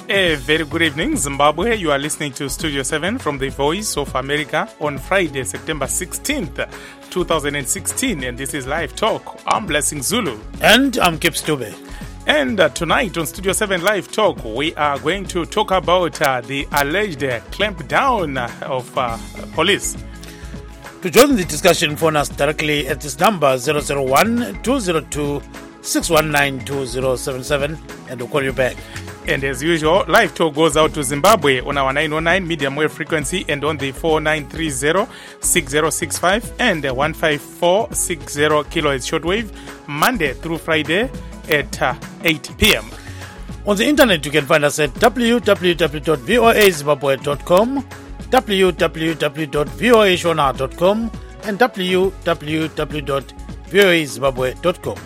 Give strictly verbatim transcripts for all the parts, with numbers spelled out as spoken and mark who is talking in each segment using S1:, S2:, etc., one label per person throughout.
S1: A very good evening, Zimbabwe. You are listening to Studio seven from the Voice of America on Friday, September sixteenth, twenty sixteen. And this is Live Talk. I'm Blessing Zulu.
S2: And I'm Kip Stube.
S1: And uh, tonight on Studio seven Live Talk, we are going to talk about uh, the alleged uh, clampdown of uh, police.
S2: To join the discussion, phone us directly at this number zero zero one, two zero two, six one nine, two zero seven seven and we'll call you back.
S1: And as usual, Live Talk goes out to Zimbabwe on our nine oh nine medium wave frequency and on the four nine three zero, six zero six five and one five four six zero kilohertz shortwave, Monday through Friday at uh, eight p.m.
S2: On the internet, you can find us at w w w dot voa zimbabwe dot com, w w w dot voa shona dot com and w w w dot voa zimbabwe dot com.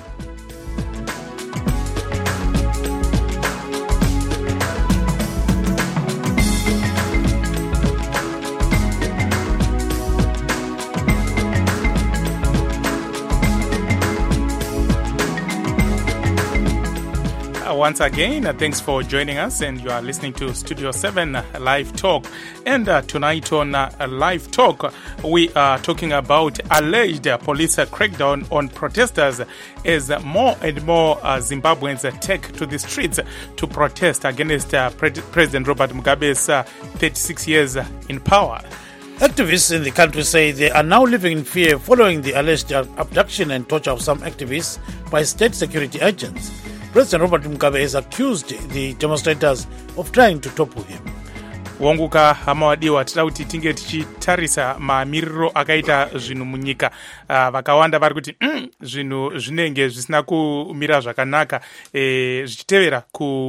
S1: Once again, uh, thanks for joining us, and you are listening to Studio seven uh, Live Talk. And uh, tonight on uh, Live Talk, we are talking about alleged uh, police uh, crackdown on protesters as uh, more and more uh, Zimbabweans uh, take to the streets to protest against uh, Pre- President Robert Mugabe's uh, thirty-six years uh, in power.
S2: Activists in the country say they are now living in fear following the alleged abduction and torture of some activists by state security agents. President Robert Mugabe has accused the demonstrators of trying to topple him.
S1: Wanguka hamawadiwa tida kuti tinge tichitarisa mamiriro akaita zvinhu munyika. Uh, vakawanda vari kuti mm, zvinhu zvinenge zvisina kumira zvakanaka eh, zvichitevera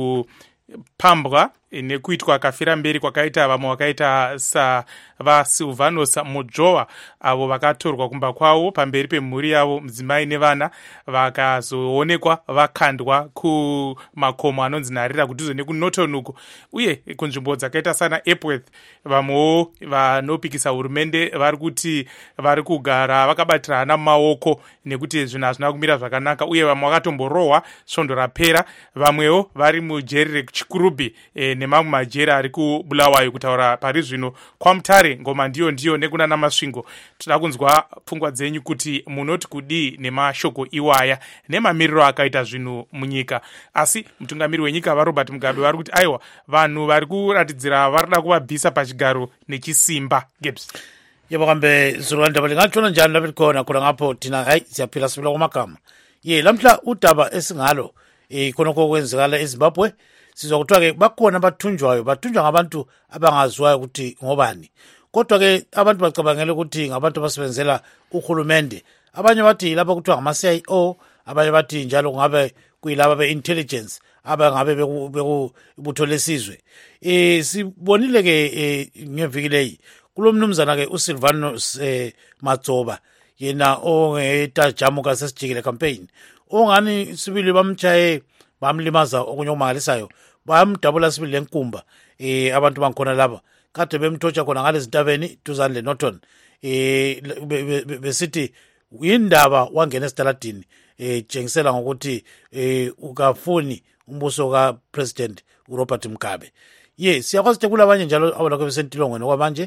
S1: kupambwa nekuitwa kafira mberi kwakaita vamwe vakaita savasilvanos mujowa avo vakatorwa kumba kwavo pamberi pemhuri yavo mudzimai nevana vakazoonekwa vakandwa kumakomo anonzi Nharira kudhuze nekunotonuku uye kunzvimbo dzakaita sana Epworth. Vamwewo vanopikisa hurumende vari kuti vari kugara vakabatirana mumaoko nekuti zvinhu hazvina kumira zvakanaka uye vamwe vakatomborohwa svondo rapera. Vamwewo vari mujeri rekuchikurubhi e, nemamwe majeri ari kubulawayo kutaura pari zvino kwamutare ngoma ndiyo ndiyo nekuna namasvingo. Toda kunzwa pfungwa dzenyu kuti munoti kudii nemashoko iwaya nemamiriro akaita zvinhu munyika. Asi mutungamiri wenyika vaRobert Mugabe vari kuti aiwa vanhu vari kuratidzira varida kuvabvisa pachigaro nechisimba. Gibbs.
S2: Yebo kambe Zululandaba lingatshona njani lapho khona khona ngapho thina hayi siyaphila sibila kwamagama. Ye lamhla udaba esingalo eh khonoko kwenzekala eZimbabwe sizwa kuthiwa ke bakhona abathunjwayo bathunjwa ngabantu abangaziwayo ukuthi ngobani. Kodwa ke abantu bacabangela ukuthi ngabantu abasebenzela uhulumende. Abanye bathi lapha kuthiwa ngama-C I O, abanye bathi njalo kungabe kuyilaba be-intelligence abangabe bekubutho lesizwe. Eh sibonile ke ngeviki leyi kulo mnumzana ke uSilvanus eh, Matsoba yena ongetajamu kasesijikile campaign ongani sibili bamtshaye bamlimaza okunye okumangalisayo bamdabula sibili lenkumba eh abantu bangikhona laba kade bemthotsha khona ngale zintabeni duzane leNorton eh besithi indaba wangena esitaladini eh jengisela ngokuthi eh ukafuni umbuso ka President uRobert Mugabe. Ye siyakwazi ukuthi kulabanye njalo abalakho besentilongweni kwamanje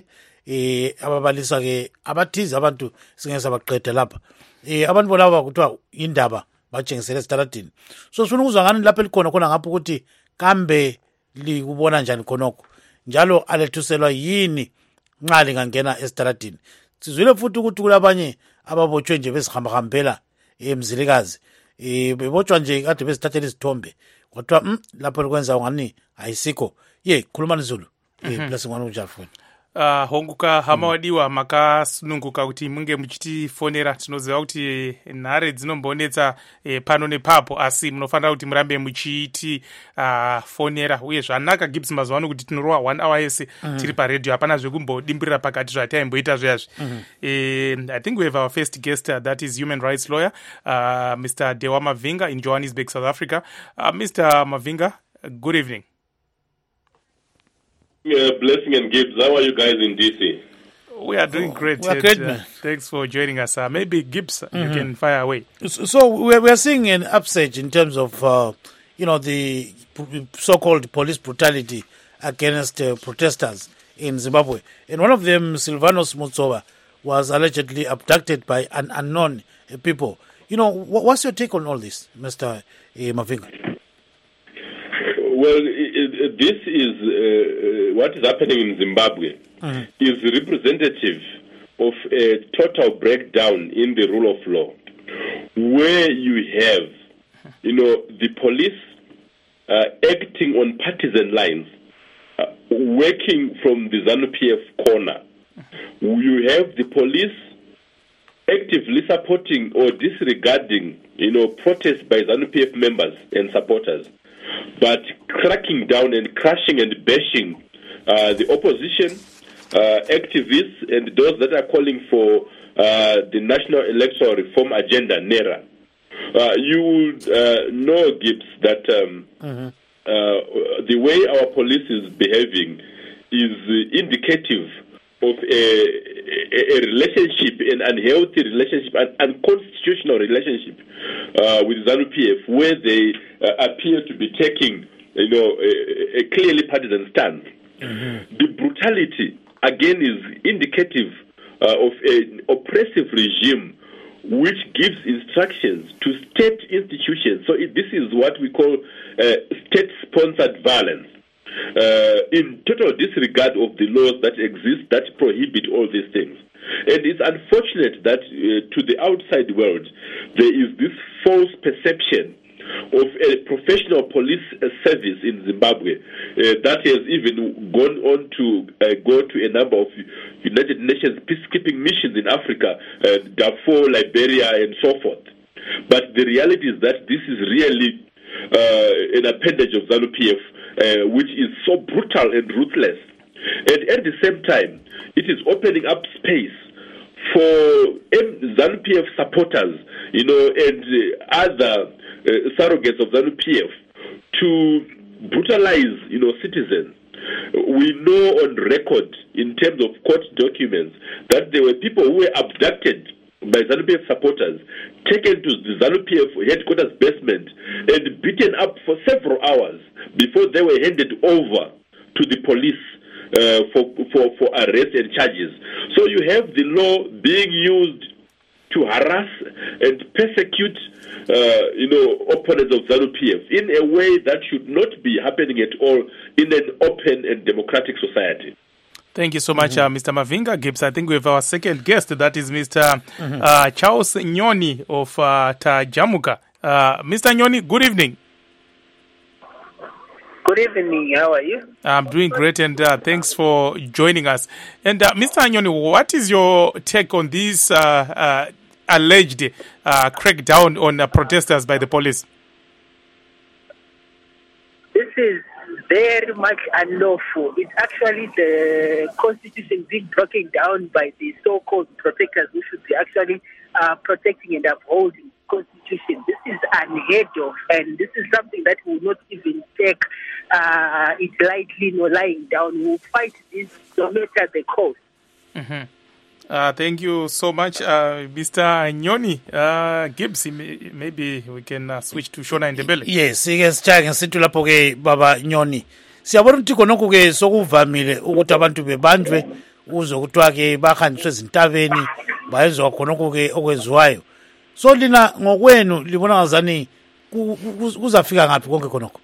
S2: eh ababalisa ke abathize abantu singeza baqede lapha eh abantu bolaba kuthiwa indaba bajengisela esitaladini. So sifuna ukuzwa ngani lapha elikhona khona ngapha ukuthi kambe likubona njani khonokho njalo alethuselwa yini nxa lingangena esitaladini. Sizwile futhi ukuthi kulabanye ababotshwe nje bezihambahambela emzilikazi eh bebotshwa nje kade bezithathela izithombe kodwa mm, lapho likwenza ngani ayisikho. Ye khuluma Zulu eh plus ngwana unjani futhi.
S1: Uh, honguka hamawadiwa makasununguka kuti munge muchitifonera. Tinoziva kuti nhare dzinombonetsa eh, pano nepapo asi munofanira kuti murambe muchiti uh, fonera uye zvanaka Gibbs mazuva ano kuti tinorowa one hour yese mm-hmm. tiri paredio hapana zvekumbodimbirira pakati zvataimboita zviyazvi. mm-hmm. eh, I think we have our first guest uh, that is human rights lawyer uh, Mister Dewa Mavinga in Johannesburg, South Africa. uh, Mister Mavinga, good evening.
S3: Uh, Blessing and Gibbs, how are you guys in D C?
S1: We are doing great.
S2: We are great, uh, man.
S1: Thanks for joining us. Uh, maybe Gibbs, mm-hmm. you can fire away.
S2: So, so we are seeing an upsurge in terms of uh, you know, the so-called police brutality against uh, protesters in Zimbabwe. And one of them, Silvanos Mutsova, was allegedly abducted by an unknown uh, people. You know, wh- what's your take on all this, Mister Uh, Mavinga?
S3: Well, it, it, this is uh, what is happening in Zimbabwe mm-hmm. is representative of a total breakdown in the rule of law, where you have, you know, the police uh, acting on partisan lines, uh, working from the ZANU-P F corner. You have the police actively supporting or disregarding, you know, protests by ZANU-P F members and supporters, but cracking down and crashing and bashing uh, the opposition, uh, activists, and those that are calling for uh, the National Electoral Reform Agenda, NERA. Uh, you uh, know, Gibbs, that um, mm-hmm. uh, the way our police is behaving is uh, indicative of a, a, a relationship, an unhealthy relationship, an unconstitutional relationship uh, with ZANU-P F, where they uh, appear to be taking, you know, a, a clearly partisan stance. Mm-hmm. The brutality, again, is indicative uh, of an oppressive regime which gives instructions to state institutions. So it, this is what we call uh, state-sponsored violence. Uh, in total disregard of the laws that exist that prohibit all these things. And it's unfortunate that uh, to the outside world, there is this false perception of a professional police uh, service in Zimbabwe uh, that has even gone on to uh, go to a number of United Nations peacekeeping missions in Africa, uh, Darfur, Liberia, and so forth. But the reality is that this is really uh, an appendage of ZANU-P F, Uh, which is so brutal and ruthless. And at the same time, it is opening up space for ZANU-P F supporters, you know, and uh, other uh, surrogates of ZANU-P F to brutalize, you know, citizens. We know on record, in terms of court documents, that there were people who were abducted by ZANU-P F supporters, taken to the ZANU-P F headquarters basement and beaten up for several hours before they were handed over to the police uh, for, for, for arrest and charges. So you have the law being used to harass and persecute uh, you know, opponents of ZANU-P F in a way that should not be happening at all in an open and democratic society.
S1: Thank you so much, mm-hmm. uh, Mister Mavinga Gibbs. I think we have our second guest. That is Mister Mm-hmm. Uh, Charles Nyoni of uh, Tajamuka. Uh, Mister Nyoni, good evening.
S4: Good evening. How are you?
S1: I'm doing great, and uh, thanks for joining us. And uh, Mister Nyoni, what is your take on this uh, uh, alleged uh, crackdown on uh, protesters by the police?
S4: This is very much unlawful. It's actually the constitution being broken down by the so-called protectors who should be actually uh, protecting and upholding constitution. This is unheard of, and this is something that will not even take uh, it lightly nor lying down. We will fight this no matter the cost.
S1: Mm-hmm. Uh, thank you so much, uh, Mister Nyoni. Uh, Gibbs, maybe we can uh, switch to Shona in the belly.
S2: Yes, yes, chake situ lapho ke baba Nyoni. Siyabona ukuthi khonokho ke sokuvamile ukuthi abantu bebanjwe uzo kuthiwa ke bahanjiswe ezintabeni bayezwa khonokho ke okwenziwayo. So lina ngokwenu libona ngazani kuzafika ngapi konke khonokho?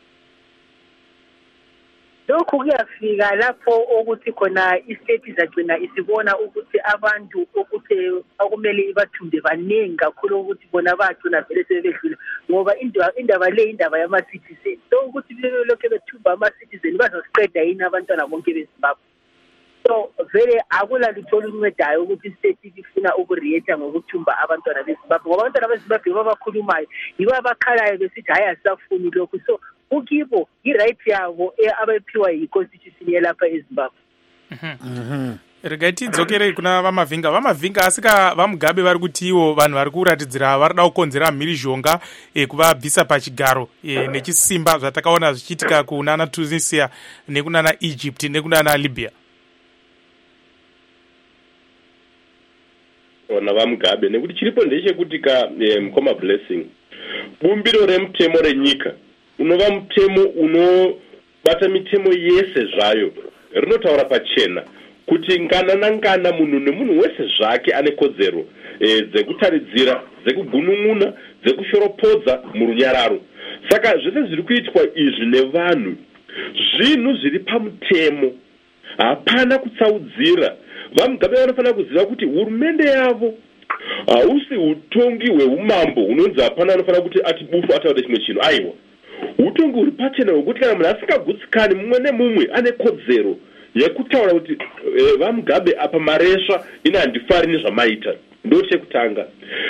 S4: Lokhu kuyafika lapho ukuthi khona istate izagcina isibona ukuthi abantu ukuthi akumele ibathunde baningi kakhulu ukuthi bona bagcina vele sebedlula ngoba indaba indaba le indaba yama citizens. So ukuthi lokho bethumba ama citizens bazosiqeda yini abantwana bonke beZimbabwe. So vele akula lithola uncedayo ukuthi istate ifuna ukureact ngokuthumba abantwana beZimbabwe ngoba abantwana beZimbabwe babakhulumayo yiba abakhalayo besithi hayi asafuni lokho. So ukibo i-right yabo abaphiwa yi-constitution yelapha eZimbabwe.
S1: Mhm. Regaiti dzokere kuna vamavhinga vamavhinga asika vamugabe vari kuti ivo vanhu vari kuratidzira vari da kukonzera mhirizhonga e, kuvabvisa pachigaro e, nechisimba zvatakaona zvichiitika kunana Tunisia nekunana Egypt nekunana Libya.
S3: Ona vamugabe nekuti chiripo ndechekuti ka mukoma Blessing bumbiro remutemo renyika unova mutemo unobata mitemo yese zvayo rinotaura pachena kuti ngana nangana munhu nemunhu wese zvake ane kodzero e, dzekutaridzira dzekugunun'una dzekushoropodza murunyararo. Saka zvese zviri kuitwa izvi nevanhu zvinhu zviri pamutemo, hapana kutsaudzira. VaMugabe vanofanira kuziva kuti hurumende yavo hausi utongi hweumambo hunonzi hapana anofanira kuti ati bufu ataure chimwe chinhu. Aiwa, utongi huri pachena hwekuti kana munhu asingagutsikani mumwe nemumwe ane kodzero yekutaura kuti e, VaMugabe apa maresva ina handifari nezvamaita. Ndo chekutanga.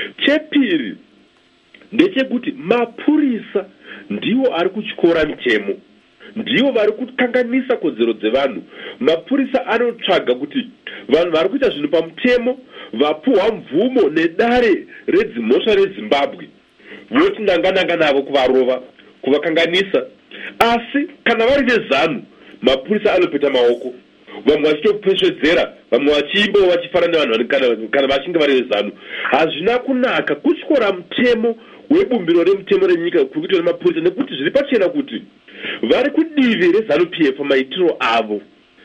S3: Chepiri ndechekuti mapurisa ndiwo ari kutyora mitemo, ndiwo vari kukanganisa kodzero dzevanhu. Mapurisa anotsvaga kuti vanhu vari kuita zvinhu pamutemo vapuhwa mvumo nedare redzimhosva reZimbabwe voti nanga-nanga navo kuvarova, kuvakanganisa. Asi kana vari vezanu, mapurisa anopeta maoko, vamwe vachitopesvedzera, vamwe vachiimba vachifara nevanhu kana, kana vachinge vari vezanu. Hazvina kunaka kutyora mutemo webumbiro remutemo renyika kuri kuitwa nemapurisa, nekuti zviri pachena kuti vari kudivi reZANU-P F maitiro avo.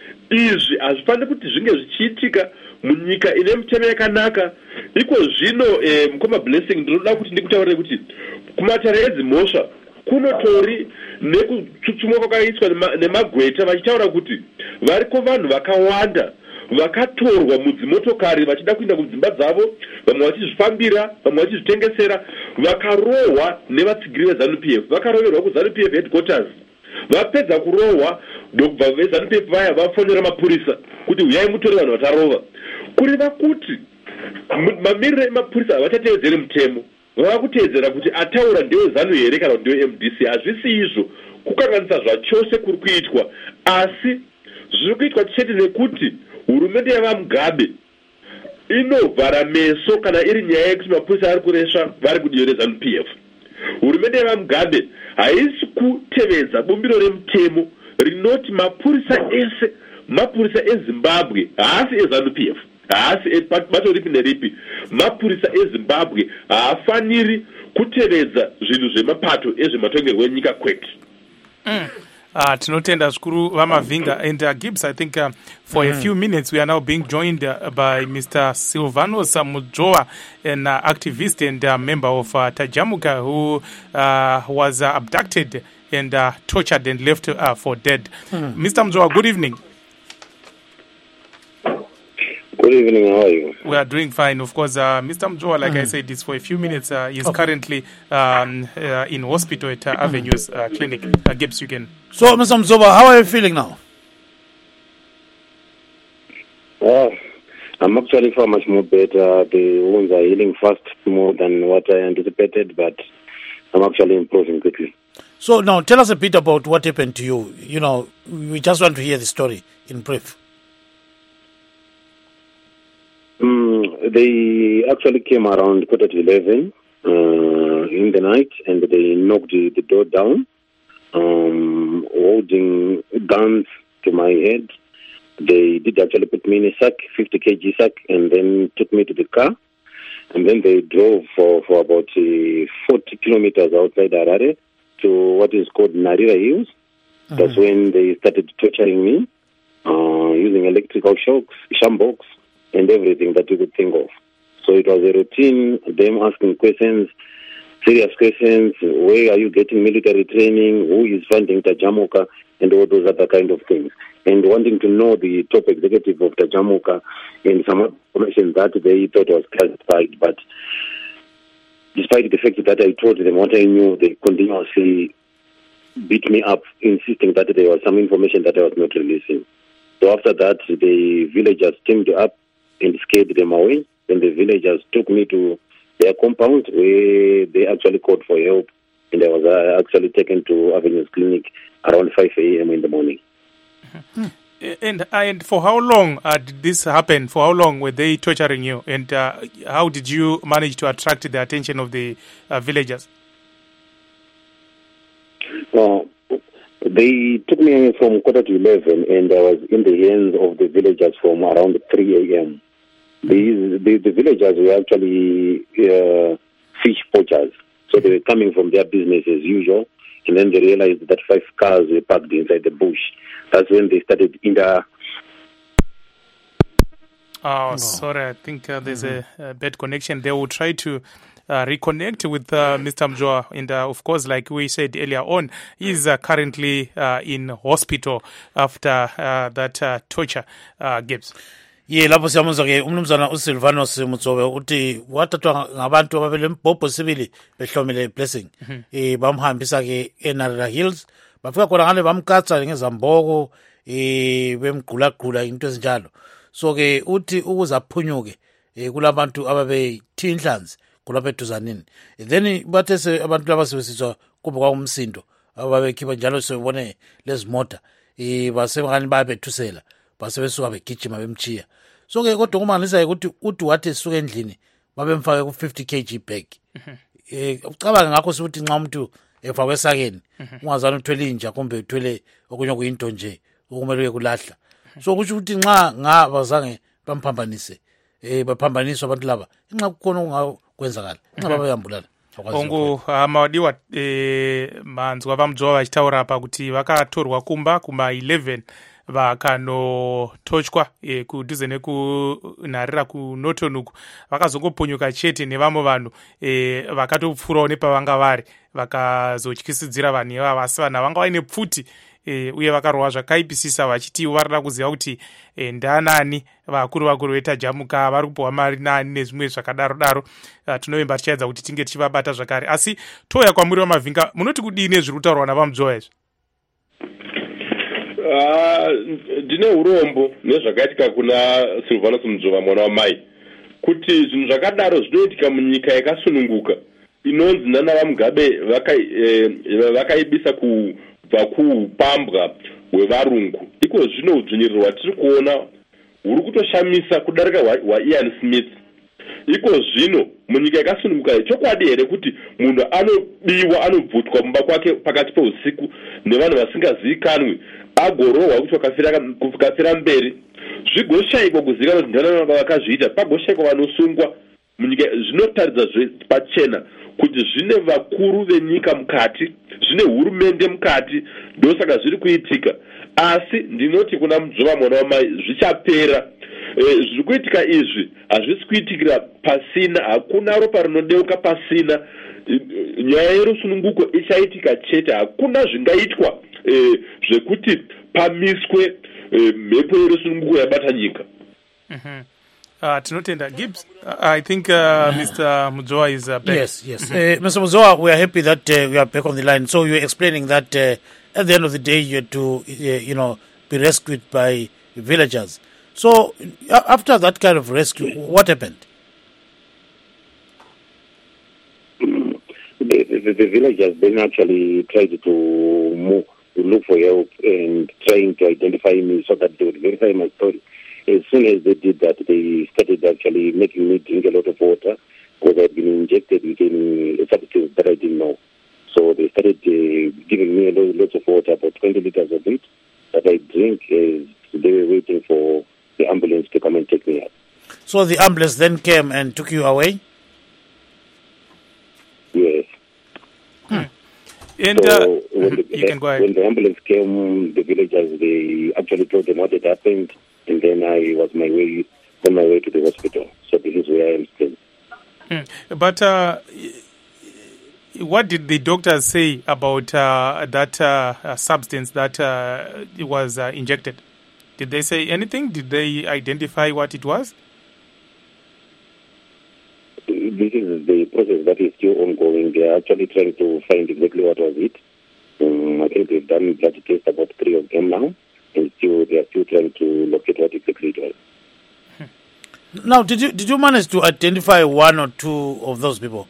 S3: Izvi hazvifaniri kuti zvinge zvichiitika munyika ine mitemo yakanaka. Iko zvino eh, mukoma Blessing, ndinoda kuti ndikutaurire kuti kumatare edzimhosva kunotori nekutsutsumwa kwakaitwa nemagweta vachitaura kuti variko vanhu vakawanda vakatorwa mudzimotokari vachida kuenda kudzimba dzavo, vamwe vachizvifambira, vamwe vachizvitengesera, vakarohwa nevatsigiri veZANU-P F, vakaroverwa kuZANU-P F headquarters. Vapedza kurohwa ndokubva veZANU-P F vaya vafonera mapurisa kuti uyai mutore vanhu vatarova. Kureva kuti mamiriro emapurisa havachatevedzeri mutemo, vava kuteedzera kuti ataura ndewe ZANU here kana ndewe M D C. Hazvisi izvo, kukanganisa zvachose kuri kuitwa. Asi zviri kuitwa chete nekuti hurumende yavaMugabe inovhara meso kana iri nyaya yekuti mapurisa ari kuresva vari kudivi reZANU-P F. Hurumende yavaMugabe haisi kutevedza bumbiro remutemo rinoti mapurisa ese, mapurisa eZimbabwe, haasi eZANU-P F, haasi bato ripi neripi, mapurisa eZimbabwe haafaniri kutevedza zvinhu zvemapato ezvematongerwo enyika kwete.
S1: Mm. Uh, tinotenda zvikuru VaMavhinga. And uh, Gibbs, I think uh, for mm. a few minutes we are now being joined uh, by Mister Silvanos Mudzova, an uh, activist and uh, member of uh, Tajamuka, who uh, was uh, abducted and uh, tortured and left uh, for dead. Mm. Mister Mudzova, good evening.
S5: Good evening, how are you?
S1: We are doing fine. Of course, uh, Mister Mudzova, like mm. I said, is for a few minutes. Uh, he's okay. currently um, uh, in hospital at uh, Avenues uh, Clinic. Uh, Gibbs, you can...
S2: So, Mister Mudzova, how are you feeling now?
S5: Uh, I'm actually far much more better. The wounds are healing fast, more than what I anticipated, but I'm actually improving quickly.
S2: So, now, tell us a bit about what happened to you. You know, we just want to hear the story in brief.
S5: Mm, they actually came around quarter to eleven uh, in the night, and they knocked the, the door down, um, holding guns to my head. They did actually put me in a sack, fifty kilogram sack, and then took me to the car. And then they drove for, for about uh, forty kilometers outside Harare to what is called Narira Hills. Mm-hmm. That's when they started torturing me, uh, using electrical shocks, shambokes, and everything that you could think of. So it was a routine, them asking questions, serious questions. Where are you getting military training? Who is funding Tajamuka? And all those other kind of things. And wanting to know the top executive of Tajamuka and some information that they thought was classified. But despite the fact that I told them what I knew, they continuously beat me up, insisting that there was some information that I was not releasing. So after that, the villagers teamed up and scared them away. Then the villagers took me to their compound where they actually called for help. And I was uh, actually taken to Avenues Clinic around five a.m. in the morning.
S1: Mm-hmm. And and for how long uh, did this happen? For how long were they torturing you? And uh, how did you manage to attract the attention of the uh, villagers?
S5: Well, they took me from quarter to eleven, and I was in the hands of the villagers from around three a.m. These, the, the villagers were actually uh, fish poachers. So they were coming from their business as usual, and then they realized that five cars were parked inside the bush. That's when they started inter.
S1: Oh, sorry. I think uh, there's mm-hmm. a, a bad connection. They will try to uh, reconnect with uh, Mister Mjoa. And uh, of course, like we said earlier on, he's uh, currently uh, in hospital after uh, that uh, torture, uh, Gibbs.
S2: Ye lapho siyamuzwa ke umnumzana uSilvanus Mutsobe uthi wathathwa ngabantu ababele mbhobho sibili behlomele blessing eh bamhambisa ke eNarra Hills bafika khona ngale bamkatsa ngezamboko eh bemgqula gqula into ezinjalo so ke uthi ukuze aphunyuke eh kulabantu ababe thinhlanzi kulapha eduzanini then bathe se abantu laba sebesizwa kuba kwaumsindo ababekhipha njalo sebone lezimota eh basebengani babethusela basebesuka begijima bemchiya so ke kodwa kumanisa ukuthi uthi wathi suka endlini babemfake ku fifty kilograms bag eh ucabanga ngakho ukuthi nxa umuntu efakwe esakeni ungazana uthwele inja kumbe uthwele okunye kuyinto nje okumele kulahla so kusho ukuthi nxa ngabazange bamphambanise eh baphambaniswa abantu laba nxa kukhona ungakwenzakala nxa babayambulana
S1: ongo amawadiwa eh manzwa vamdzwa vachitaura apa kuti vakatorwa kumba kuma eleven vakanotochwa e, kudhuze nekunharira kunotonuku vakazongopunyuka chete nevamwe vanhu e, vakatopfurawo nepavanga vari vakazotyisidzira vanhu ivava asi vanhu vanga vaine pfuti e, uye vakarohwa zvakaipisisa vachiti varida kuziva kuti e, ndanani vakuru vakuru vetajamuka vari kupiwa mari nani nezvimwe zvakadaro daro uh, tinovimba tichaedza kuti tinge tichivabata zvakare asi touya kwamuri vamavhinga munoti kudii nezviri kutaurwa navamudzowa izvi
S3: ndine urombo nezvakaitika kuna Silvanus Mjowa mwana wamai kuti zvinhu zvakadaro zvinoitika munyika yakasununguka inonzi nana vamugabe vakaibisa kubva kuupambwa hwevarungu iko zvino udzvinyirirwa hwatiri kuona huri kutoshamisa kudarika hwaian Smith iko zvino munyika yakasununguka chokwadi here kuti munhu anobiwa anobvutwa mumba kwake pakati peusiku nevanhu vasingazivikanwi agorohwa kuti vakafira mberi zvigoshayikwa kuzivikanwa kuti ndana vakazviita pagoshayikwa vanosungwa munyika zvinotaridza pachena kuti zvine vakuru venyika mukati zvine hurumende mukati ndosaka zviri kuitika asi ndinoti kuna Mjowa mwana wamai zvichapera zviri kuitika izvi hazvisi kuitikira pasina hakuna ropa rinodeuka pasina nyaya yerusununguko ichaitika chete hakuna zvingaitwa eh, zvekuti pamiswe eh, mhepo yerusununguko yabata nyika.
S1: Mm-hmm. Uh, tinotenda Gibbs, uh, I think uh, Mister Mjowa is uh, back.
S2: Yes, yes. uh, Mister Mjowa, we are happy that uh, we are back on the line. So you were explaining that uh, at the end of the day you had to, uh, you know, be rescued by villagers. So uh, after that kind of rescue, what happened?
S5: The, the, the villagers then actually tried to move, to look for help and trying to identify me so that they would verify my story. As soon as they did that, they started actually making me drink a lot of water because I had been injected with a substance that I didn't know. So they started uh, giving me a lot, lots of water, about twenty liters of it, that I drink as they were waiting for the ambulance to come and take me out.
S2: So the ambulance then came and took you away?
S5: Yes.
S1: Hmm. And
S5: so
S1: uh,
S5: when, the,
S1: you can go ahead.
S5: when the ambulance came, the villagers, they actually told them what had happened, and then I was my way on my way to the hospital. So this is where I am still.
S1: Hmm. But uh, what did the doctors say about uh, that uh, substance that uh, was uh, injected? Did they say anything? Did they identify what it was?
S5: This is the process that is still ongoing. They are actually trying to find exactly what was it. Um, I think they've done blood tests, about three of them now, and still they are still trying to locate what exactly it was.
S2: Now, did you did you manage to identify one or two of those people?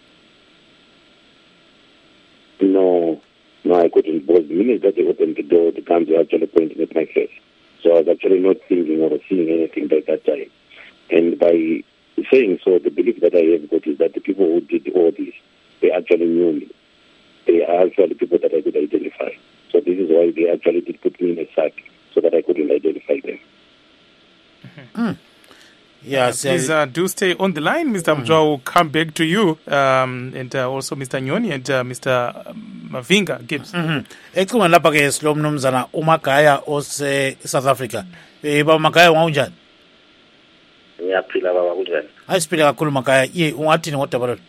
S5: No, no, I couldn't. Because the minute that they opened the door, the guns were actually pointing at my face. So I was actually not thinking or seeing anything by that time. And by saying so, the belief that I have got is that the people who did all this, they actually knew me. They are actually people that I could identify. So this is why they actually did put me in a sack so that I couldn't identify them.
S2: Mm-hmm. Mm. Yes,
S1: uh, please uh, do stay on the line. Mister Mm. Mjowa will come back to you, um, and uh, also Mister Nyoni and uh, Mister mavinga Gibbs.
S2: Mhm. Ecingweni lapha ke silo mnumzana uMagaya ose South Africa. Eh ba Magaya unjani?
S6: Ngiyaphila baba kunjani?
S2: Ayisiphile kakhulu Magaya. Ye ungathini ngodaba lolu?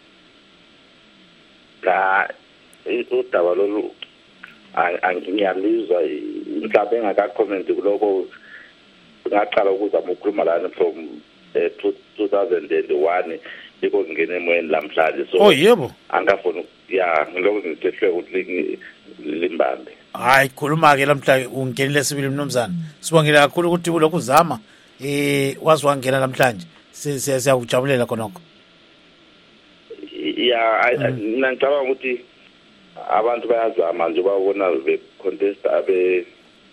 S6: La udaba lolu angiyalizwa mhlawumbe engaka comment kuloko ngaqala ukuzama ukukhuluma lana from two thousand one iko ngene emoyeni lamhlanje so
S2: Oh yebo.
S6: angafuna ya ngiloko ngithethe ukuthi limbambe.
S2: Hayi khuluma ke lamhla ungenile sibili mnumzana. Sibongile kakhulu ukuthi kulokhu uzama eh wazi wangena namhlanje. Siyakujabulela khonokho.
S6: Ya mina ngicabanga ukuthi abantu bayazama nje babona be contest abe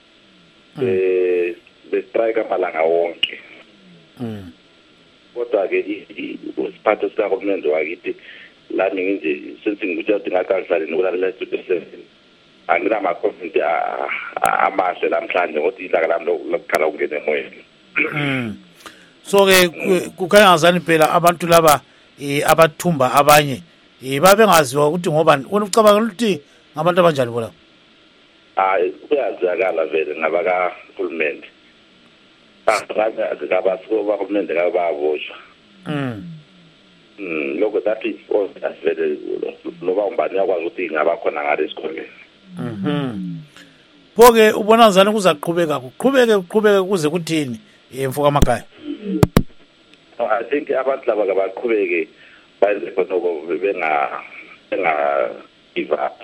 S6: be be strike amalanga wonke.
S2: Mhm.
S6: Kodwa ke isiphatho sikahulumende wakithi la nje since ngikuthi ngaqala nokulalela studio angina ma-comment amahle namhlanje ngokuthi ilanga lami lokuqala ukungena emoyeni.
S2: Mhm. So ke kukhanya ngazani phela abantu laba eh abathumba abanye eh babengaziwa ukuthi ngobani wena ucabanga ukuthi ngabantu abanjani bona?
S6: Hayi kuyazakala vele ngaba ka hulumende. Ngabasiko bahulumende ngababoshwa.
S2: Mhm.
S6: Mm lokho that is all asivele loba umbani yakwazi ukuthi ngaba khona ngale esikoleni.
S2: Mhm. Phoke ubona ngizani kuzaqhubeka kuqhubeke kuqhubeke kuze kuthini emfuka amakhaya?
S6: I think abantu laba abaqhubeke bayenze khonoko benga benga give up.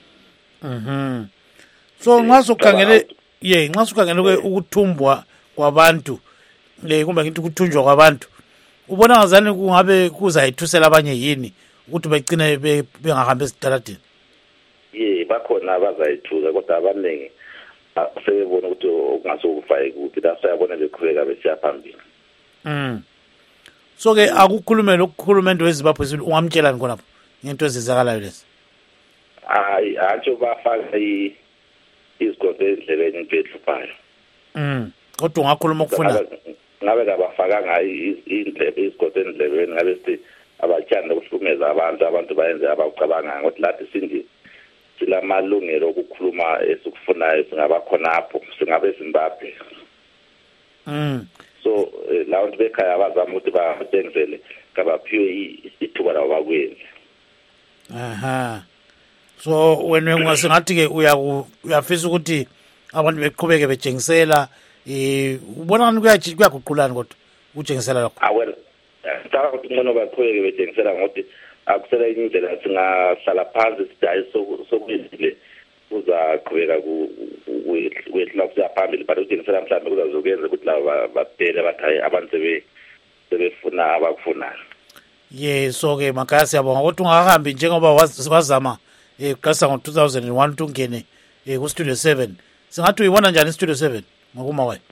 S2: Mhm. So ngasukhangele ye ngasukhangele ukuthumbwa kwabantu le kumbe ngithi ukuthunjwa kwabantu ubona ngazani kungabe kuzayithusela abanye yini ukuthi begcine bengahambe esitaladini?
S6: Ye bakhona abazayithuka kodwa abaningi sebebona ukuthi okungasokufaye kuphi dasayabona beqhubeka besiya phambili.
S2: Mhm. So ke akukhulume lokukhulumende weZimbabwe sithi ungamtshelani khonapho ngento ezizakalayo lezi?
S6: Hayi atsho bafaka izigodi endleleni impethluphayo.
S2: Mhm. Kodwa ungakhuluma ukufuna
S6: ngabe kabafaka ngayo indlebe izigodi endleleni ngabe sithi abatyanda ukuhlumeza abantu abantu bayenze abacabanga ukuthi lathi sindi silamalungelo okukhuluma esikufunayo singabakhona apho singabe Zimbabwe.
S2: Mhm.
S6: So la bantu bekhaya abazama ukuthi bathengisele kabaphiwe ithuba lawo bakwenze.
S2: Aha. So wena ungasingathi ke uya uyafisa ukuthi abantu beqhubeke bejengisela eh ubona ukuthi kuyaguqulana kodwa ujengisela lokho?
S6: Ah well ngicabanga ukuthi ngcono baqhubeke bejengisela ngokuthi akusela indlela singahlala phansi sidayi sokuyile uzaqhubeka kwethla kuyaphambili but ujengisela mhlawumbe kuzazokuyenza ukuthi laba babhele bathi abantu sebe sebefuna abakufunayo.
S2: Ye so ke Magaya siyabonga ukuthi ungahambi njengoba wazama eh qasa ngo two thousand one ukuthi ungene eh ku Studio seven. Singathi uyibona njani iStudio seven ngokuma kwayo?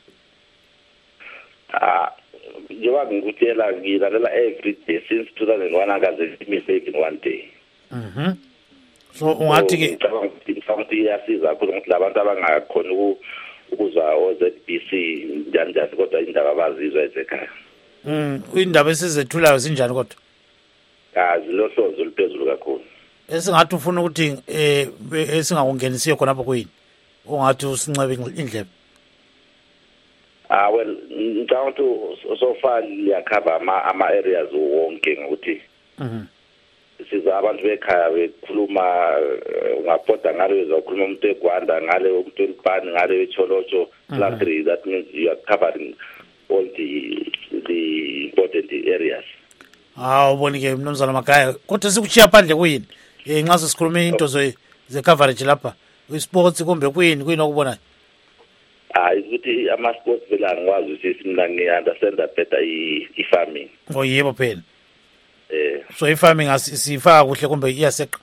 S6: Ah njengoba ngikutshela ngilalela every day since two thousand one akaze mistake in one day.
S2: Mhm. So ungathi ke
S6: mhlawumbe iyasiza kakhulu ukuthi labantu abangakhona ukuzwa o Z B C njani njani kodwa indaba abazizwa ezekhaya.
S2: Mhm. Indaba esizethulayo sinjani kodwa?
S6: Kazi lo hlonzo liphezulu kakhulu.
S2: Esingathi ufuna ukuthi eh esingakungenisiyo khona lapho kuyini? Ungathi usincebe indlebe.
S6: Ah well ngicabanga ukuthi so far liyakhaba ama ama areas wonke ngokuthi
S2: Mhm.
S6: siza abantu bekhaya bekhuluma ungaphoda ngale uzokhuluma umuntu eGwanda ngale umuntu eLibani ngale eCholocho Flattery that means you are covering all the the important areas.
S2: Ah ubonike mnumzana Magaya kodwa sikuchiya phandle kuyini? Eh ngaso sikhuluma into ze ze coverage lapha. Isports kumbe kuyini kuyini okubona?
S6: Ah ukuthi ama sports vela ngikwazi ukuthi mina ngi understand better i farming.
S2: Oh yebo phela.
S6: Eh
S2: so i farming asifaka kuhle kumbe iyaseqa?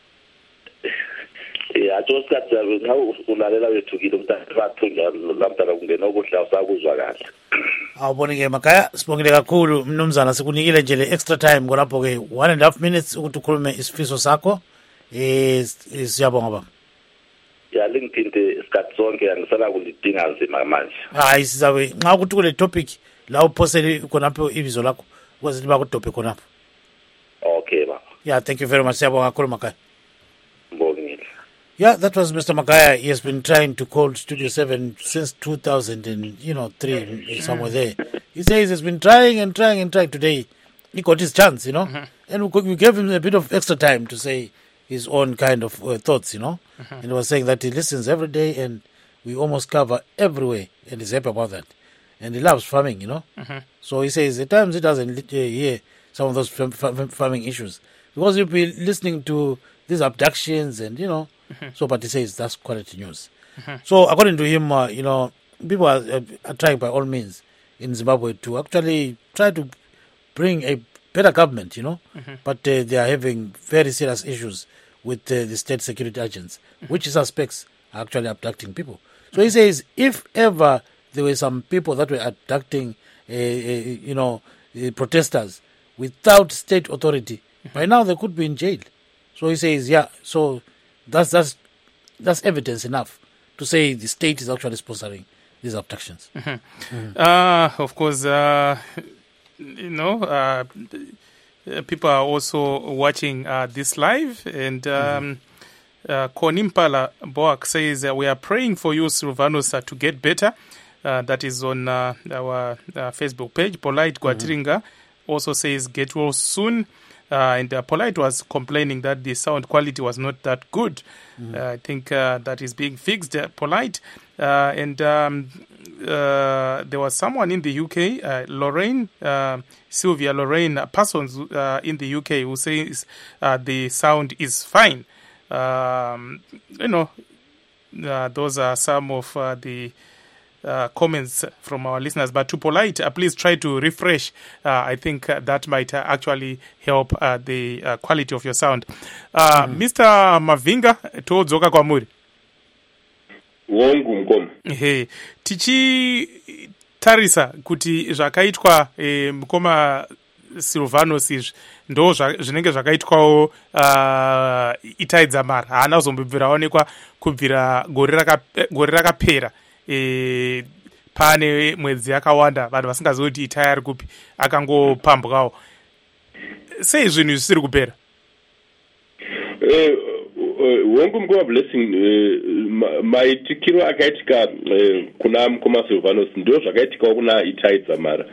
S6: Eh athi sikhathi ngawo ulalela wethukile umntana bathunja lamntana kungena okuhle awusakuzwa kahle.
S2: Awubonike Magaya sibongile kakhulu mnumzana sikunikile nje le extra time ngolapho ke one and a half minutes ukuthi ukhulume isifiso sakho eh siyabonga baba.
S6: Ya lingithinte isikhathi sonke angisala kulidinga nzima manje.
S2: Hayi sizabe nxa ukuthi kule topic la uphosele khonapho ibizo lakho ukuze liba kudobhe khonapho.
S6: Okay baba.
S2: Yeah, thank you very much siyabonga kakhulu Magaya.
S6: Mbongi.
S2: Yeah, that was Mister Magaya. He has been trying to call Studio seven since two thousand and, you know, three, somewhere there. He says he's been trying and trying and trying. Today, he got his chance, you know. Mm-hmm. And we, we gave him a bit of extra time to say his own kind of uh, thoughts, you know. Mm-hmm. And he was saying that he listens every day and we almost cover everywhere. And he's happy about that. And he loves farming, you know. Mm-hmm. So he says at times he doesn't uh, hear some of those farming issues. Because you'll be listening to these abductions and, you know. Mm-hmm. So, but he says that's quality news. Mm-hmm. So, according to him, uh, you know, people are, uh, are trying by all means in Zimbabwe to actually try to bring a better government, you know. Mm-hmm. But uh, they are having very serious issues with uh, the state security agents, mm-hmm. which suspects are actually abducting people. So he says if ever there were some people that were abducting, uh, uh, you know, uh, protesters without state authority, mm-hmm. by now they could be in jail. So he says, yeah, so that's that's that's evidence enough to say the state is actually sponsoring these abductions.
S1: Mm-hmm. Mm-hmm. Uh, of course, uh, you know, uh, people are also watching uh, this live, and um, mm-hmm. uh, Konimpala Boak says, uh, we are praying for you, Silvanus, uh, to get better. Uh, that is on uh, our uh, Facebook page. Polite Gwatiringa mm-hmm. also says, get well soon. Uh, and uh, Polite was complaining that the sound quality was not that good. Mm-hmm. Uh, I think uh, that is being fixed, uh, Polite. Uh, and um, uh, there was someone in the U K, uh, Lorraine, uh, Sylvia Lorraine Parsons uh, in the U K, who says uh, the sound is fine. Um, you know, uh, those are some of uh, the Uh, comments from our listeners, but to Polite, uh, please try to refresh. Uh, I think uh, that might uh, actually help uh, the uh, quality of your sound. Uh, mm. Mister Mavinga, todzoka kwamuri.
S3: Wongu mkomo.
S1: Hey, tichi tarisa kuti zvakaitwa eh, mukoma Silvanus izvi ndo zvinenge zvakaitwawo uh, Itaidzamara. Haana kuzombobvira aonekwa kubvira gore rakapera. E, pane mwedzi yakawanda vanhu vasingazivi kuti Itai ari kupi akangopambwawo. Sei zvinhu zvisiri kupera?
S3: Wongu mkoma blessing, maitikiro akaitika kuna mukoma Silvanus ndo zvakaitikawo kuna Itaidzamara.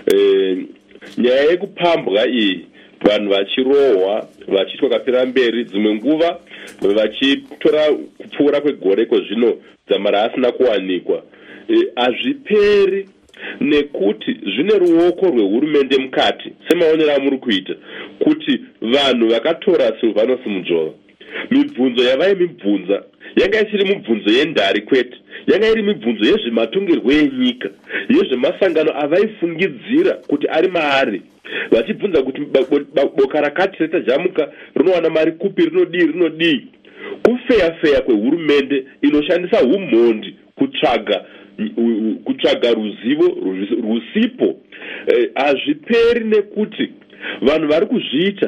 S3: Nyaya yekupambwa iyi vanhu vachirohwa vachiitwa kapira mberi, dzimwe nguva vachitora kupfuura kwegore kwezvino Dzamara asina kuwanikwa. Hazviperi e, nekuti zvine ruoko rwehurumende mukati, semaonero amuri kuita, kuti vanhu vakatora Silvanus Mudzova, mibvunzo yavaimibvunza yanga isiri mibvunzo yendari kwete, yanga iri mibvunzo yezvematongerwo enyika, yezvemasangano avaifungidzira kuti ari maari, vachibvunza kuti boka rakati retajamuka rinowana mari kupi, rinodii rinodii. Kufeya feya kwehurumende inoshandisa umhondi kutsvaga kutsvaga ruzivo rusipo. Hazviperi e, nekuti vanhu vari kuzviita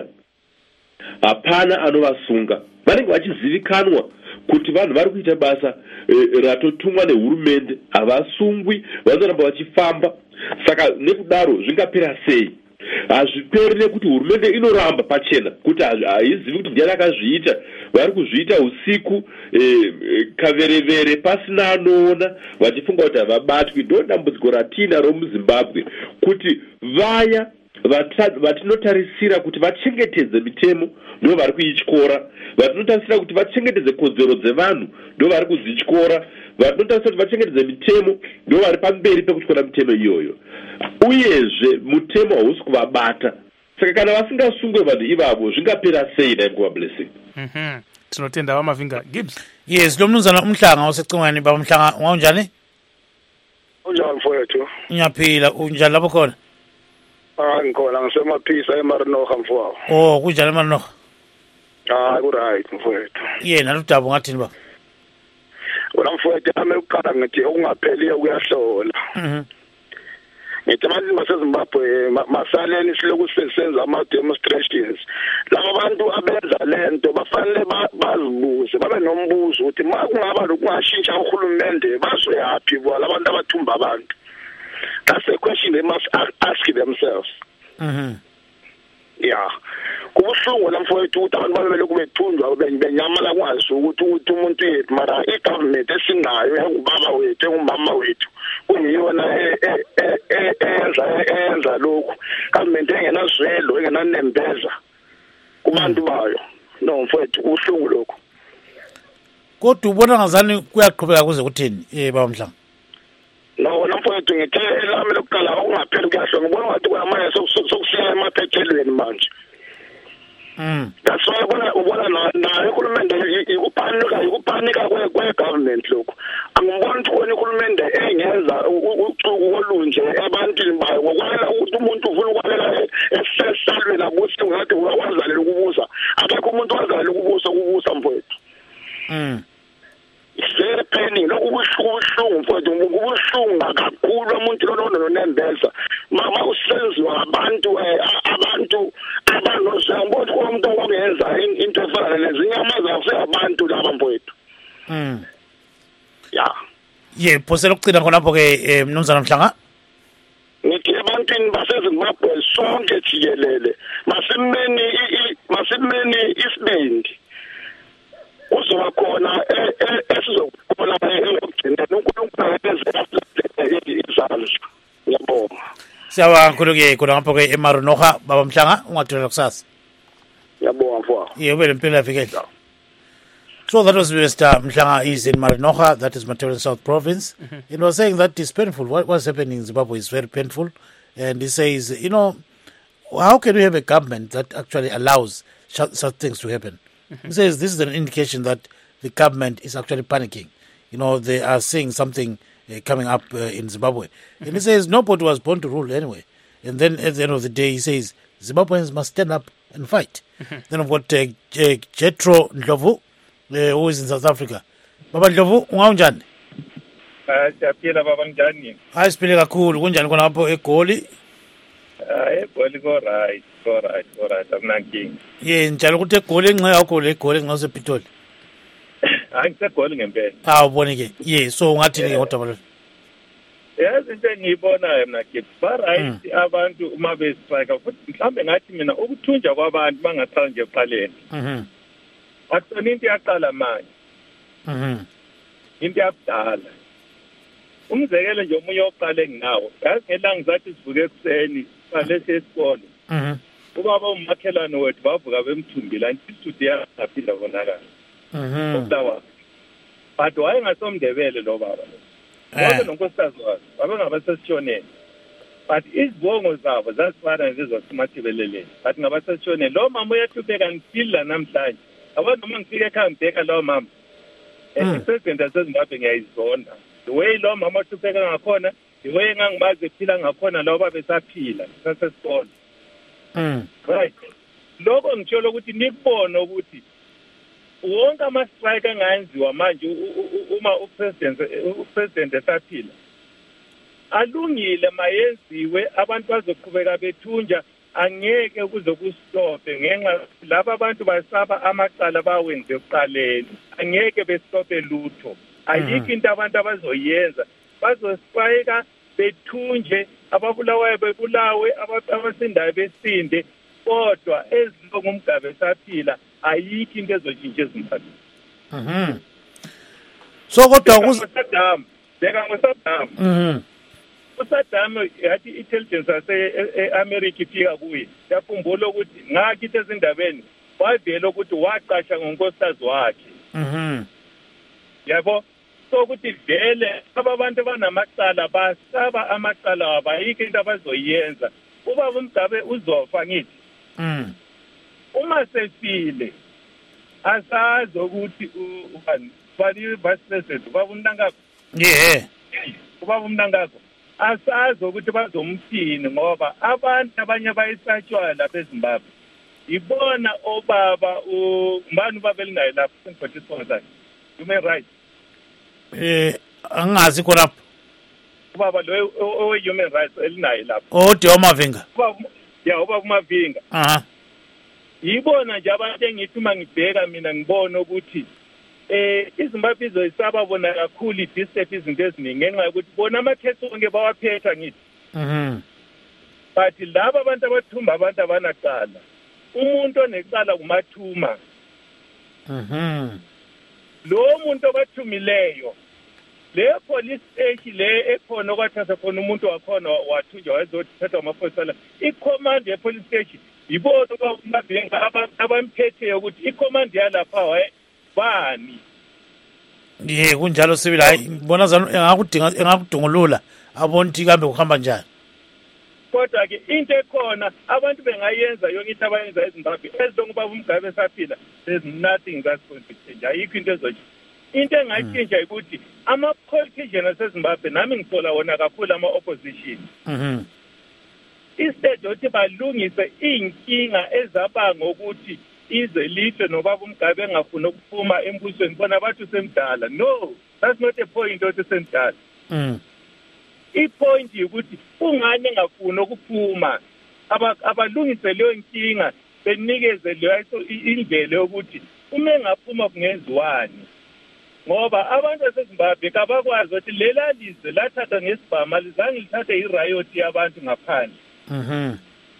S3: hapana anovasunga. Vanenge vachizivikanwa kuti vanhu vari kuita basa e, ratotumwa nehurumende, havasungwi, vanozoramba vachifamba. Saka nekudaro zvingapera sei? Hazviperi nekuti hurumende inoramba pachena kuti haizivi kuti ndiani akazviita. Vari kuzviita usiku, e, e, kaverevere pasina anoona, vachifunga kuti havabatwi. Ndo dambudziko ratinaro muZimbabwe, kuti vaya vatinotarisira kuti vachengetedze mitemo ndo vari kuityora, vatinotarisira kuti vachengetedze kodzero dzevanhu ndo vari kudzityora, vatinotarisira kuti vachengetedze mitemo ndo vari pamberi pekutyora mitemo iyoyo. Uyezve mutemo hausi kuvabata. Saka kana vasingasungwe vanhu ivavo zvingapera sei naye mkoma blessing?
S1: Mhm. Tinotenda vaMavinga. Gibbs.
S2: Yes, lo mnumzana uMhlanga osecingweni baba Mhlanga, unjani?
S7: Unjani mfowethu?
S2: Ngiyaphila, unjani lapho khona?
S7: Ah, ngikhona ngisemaphisa eMarinoha mfowethu.
S2: Oh, kunjani eMarinoha?
S7: Ah, ku right mfowethu.
S2: Yena ludaba ngathini ba?
S7: Wena mfowethu ame ukukhala ngithi okungapheliyo kuyahlola. Mhm. Ngithi manje maseZimbabwe masaleni siloku sisenza ama demonstrations. Laba bantu abenza lento bafanele bazibuze, babe nombuzo ukuthi makungaba lokungashintsha uhulumende baswe yapi bo labantu abathumba abantu. That's a question they must ask themselves.
S2: Mhm.
S7: yeah kubuhlungu lamfowethu ukuthi abantu babele kubethunjwa benyamala kwazi ukuthi ukuthi umuntu yethu mara i-government esinayo engubaba wethu engumama wethu kuyiyona eyenza eyenza lokhu government engenazwelo engenanembeza kubantu bayo no mfowethu kubuhlungu lokhu
S2: kodwa ubona ngazani kuyaqhubeka kuze kuthini eh baba Mhlanga
S7: no namfowethu ngithe elami lokuqala okungapheli kahle ngibona ngathi kwamanje sokusiya emaphethelweni manje
S2: Mm.
S7: That's why ubona ubona na na uhulumende ikupanika ikupanika kwe kwe government lokho. Angiboni ukuthi uhulumende engenza ucuku olunje ebantwini bayo ngokwala ukuthi umuntu ufuna ukwalela esesalweni akuthi ngathi wazalela ukubusa. Akekho umuntu wazalela ukubusa ukubusa mfowethu.
S2: Mm.
S7: Very painful lokhu kubuhlungu mfowethu kubuhlungu kakhulu umuntu lono nonembeza mama usenziwa abantu abantu abanosangibona umuntu owenza into efana lezinyama zabantu laba mfowethu
S2: mm
S7: ya
S2: ye phosela ukucina khonapho ke mnumzana Mhlanga
S7: ngithi ebantwini baseZimbabwe sonke jikelele masimeni masimeni isibindi uzoba khona esizokhona ekugcineni uNkulunkulu enze izandla ngiyabonga
S2: siyabonga kakhulu ke khona ngapho ke eMaronoha baba Mhlanga ungathola kusasa
S7: ngiyabonga mfowethu
S2: yebo lempela fikela. So that was Mister Mhlanga is in Marinoha, that is Matebele South Province. Mm-hmm. He was saying that is painful. What, what's happening in Zimbabwe is very painful. And he says, you know, how can we have a government that actually allows such, such things to happen? Mm-hmm. He says this is an indication that the government is actually panicking. You know, they are seeing something uh, coming up uh, in Zimbabwe. Mm-hmm. And he says nobody was born to rule anyway. And then at the end of the day, he says Zimbabweans must stand up and fight. Mm-hmm. Then I've got uh, Jethro Ndlovu, Uh, who is in South Africa. Baba Ndlovu ungaunjani?
S8: Ah siyaphila baba njani?
S2: Hayi siphile kakhulu kunjani khona lapho eGoli?
S8: Ah eGoli ko right, ko right, ko right amnanking.
S2: Ye njalo ukuthi eGoli enxe yakho le eGoli ngase Pitoli.
S8: Hayi seGoli ngempela.
S2: Ah ubone ke. Ye so ungathini ke kodwa balo?
S8: Yazi into engiyibonayo mina kithi ba right abantu uma bestrike futhi mhlambe ngathi mina ukuthunja kwabantu bangathanda nje eqaleni.
S2: Mhm.
S8: Akusona into yaqala manje.
S2: Mhm.
S8: Into yakudala. Umzekelo nje omunye oqala enginawo. Yazi ngelanga zathi sivuke ekuseni salese esikole.
S2: Mhm.
S8: Ubaba umakhelwane wethu bavuka bemthumbila ntisudi yaphila bonakala.
S2: Mhm.
S8: Okudawa. But wayengasomndebele lo baba. Ngoba nonkosikazi wakhe babengabasesishoneni. But izibongo zabo zasifana nezokumathibeleleni. But ngabasesishoneni lo mama uyathubeka ngifila namhlanje. Abantu noma ngifike ekhaya ngibheka lo mama epresident aseZimbabwe ngiyayizona the way lo mama uthubeka ngakhona the way engangibazi ephila ngakhona lo baba besaphila sasesikole
S2: mm
S8: right lokho ngitshela ukuthi nikubone ukuthi wonke ama strike angayenziwa manje uma upresident upresident esaphila alungile mayenziwe abantu bazoqhubeka bethunja angeke kuze kustope ngenxa laba abantu basaba amacala bawenze eqaleni angeke bestope lutho ayikho into abantu abazoyenza bazostrike bethunje ababulawayo bebulawe abasindayo besinde kodwa ezilongo umgabe saphila ayikho into ezotshintsha ezimphathini
S2: mhm so kodwa
S8: kusadam beka ngosadam
S2: mhm
S8: uSaddam yathi intelligence ase-America ifika kuye yakhumbula ukuthi ngakithi ezindabeni wavela ukuthi waqasha ngonkosikazi wakhe
S2: mhm
S8: yabo so ukuthi vele abantu banamacala basaba amacala wabo ayikho into abazoyenza ubaba umgabe uzofa ngithi
S2: mhm
S8: uma sefile asazi ukuthi ubani bali vice president ubaba umntangakho
S2: yeah
S8: ubaba umntangakho asazi ukuthi bazomthini ngoba abantu abanye bayisatshwa lapha eZimbabwe ibona obaba umbani babelinayo lapha sengiphethisa human rights
S2: eh angazi khona
S8: ubaba lo owe human rights elinayo lapha
S2: ode omavinga
S8: ya ubaba umavinga
S2: aha
S8: yibona nje abantu engithi uma ngibheka mina ngibona ukuthi eh iZimbabwe izoyisaba bona kakhulu idisturb izinto eziningi ngenxa yokuthi bona amakhethi onke bawaphetha ngithi
S2: mhm
S8: but laba abantu abathumba abantu abanacala umuntu onecala kumathuma
S2: mhm
S8: lo muntu obathumileyo le police station le ekhona okwathatha khona umuntu wakhona wathunjwa wazothatha amaphoyisa i-command ye-police station yibona ababhenga abamphetheyo ukuthi i-command yalapha waye bani
S2: ye kunjalo sibili hayi ngibona zana engakudinga engakudungulula abona ukuthi kambe kuhamba njani
S8: kodwa ke into ekhona abantu bengayenza yonke into abayenza eZimbabwe ezonke baba umgabe esaphila there's nothing that's going to change ayikho into ezotshintsha into engatshintsha ukuthi ama-politician aseZimbabwe nami ngithola wona kakhulu ama-opposition
S2: mhm
S8: instead yokuthi balungise iy'nkinga ezaba ngokuthi ize lihle nobaba umgabe engafuni ukuphuma embusweni bona bathi usemdala no that's not a point othi usemdala
S2: mhm
S8: i-point ukuthi ungani engafuni ukuphuma abalungise leyo nkinga benikeze leyo indlela yokuthi uma engaphuma kungenziwani ngoba abantu baseZimbabwe kabakwazi ukuthi lela lizwe lathatha ngesibhama lizange lithathe i-riot yabantu ngaphandle
S2: mhm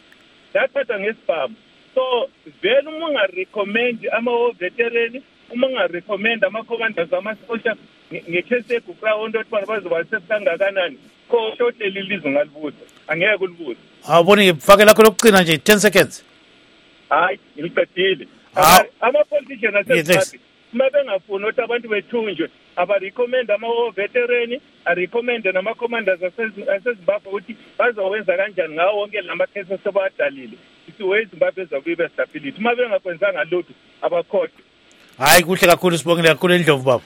S8: lathatha ngesibhama so vele uma ungarecommend ama-veteran uma ungarecommend ama-commanders amasosha ngekhesi eGukrawondo ukuthi bana bazoba sekangakanani khohleli ilizwe ngalibuza angeke ulibuze
S2: awuboni ngifake lakho lokucina nje ten seconds
S8: hayi ngiliqedile ama-politician aseZimbabwe uma bengafuni ukuthi abantu bethunjwe abarecommend ama-veteran arecommende nama-commanders aseZimbabwe ukuthi bazowenza kanjani ngawo wonke lamakhesi asebawadalile isiwe iZimbabwe ezakuye bestability uma bengakwenzanga lutho abakhohlwe
S2: hayi kuhle kakhulu sibongile kakhulu eNdlovu baba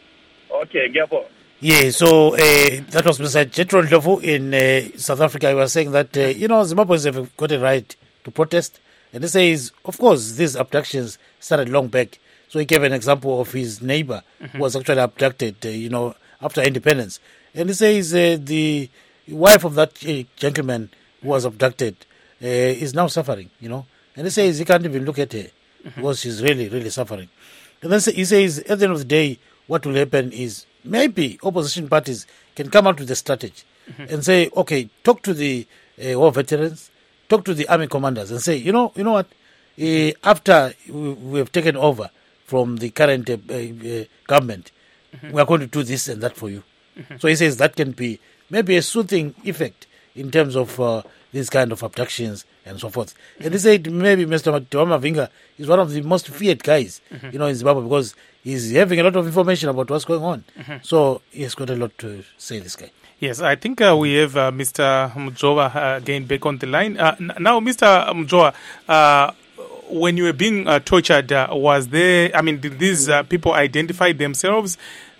S8: okay ngiyabonga
S2: yeah so uh, that was Mister Jethro Ndlovu in uh, South Africa. He was saying that uh, you know Zimbabweans have got a right to protest, and he says of course these abductions started long back. So he gave an example of his neighbor mm-hmm. who was actually abducted, uh, you know, after independence. And he says uh, the wife of that uh, gentleman who was abducted uh, is now suffering, you know. And he says he can't even look at her mm-hmm. because she's really, really suffering. And then he says at the end of the day, what will happen is maybe opposition parties can come out with a strategy mm-hmm. and say, okay, talk to the uh, war veterans, talk to the army commanders and say, you know, you know what, uh, after we, we have taken over from the current uh, uh, government, mm-hmm. we are going to do this and that for you. Mm-hmm. So he says that can be maybe a soothing effect in terms of uh, these kind of abductions and so forth. Mm-hmm. And he said maybe Mister Mavinga is one of the most feared guys, mm-hmm. you know, in Zimbabwe because he's having a lot of information about what's going on. Mm-hmm. So he's got a lot to say, this guy.
S1: Yes, I think uh, we have uh, Mister Mjowa uh, again back on the line. Uh, n- now, Mister Mjowa, uh, when you were being uh, tortured, uh, was there, I mean, did these uh, people identify themselves?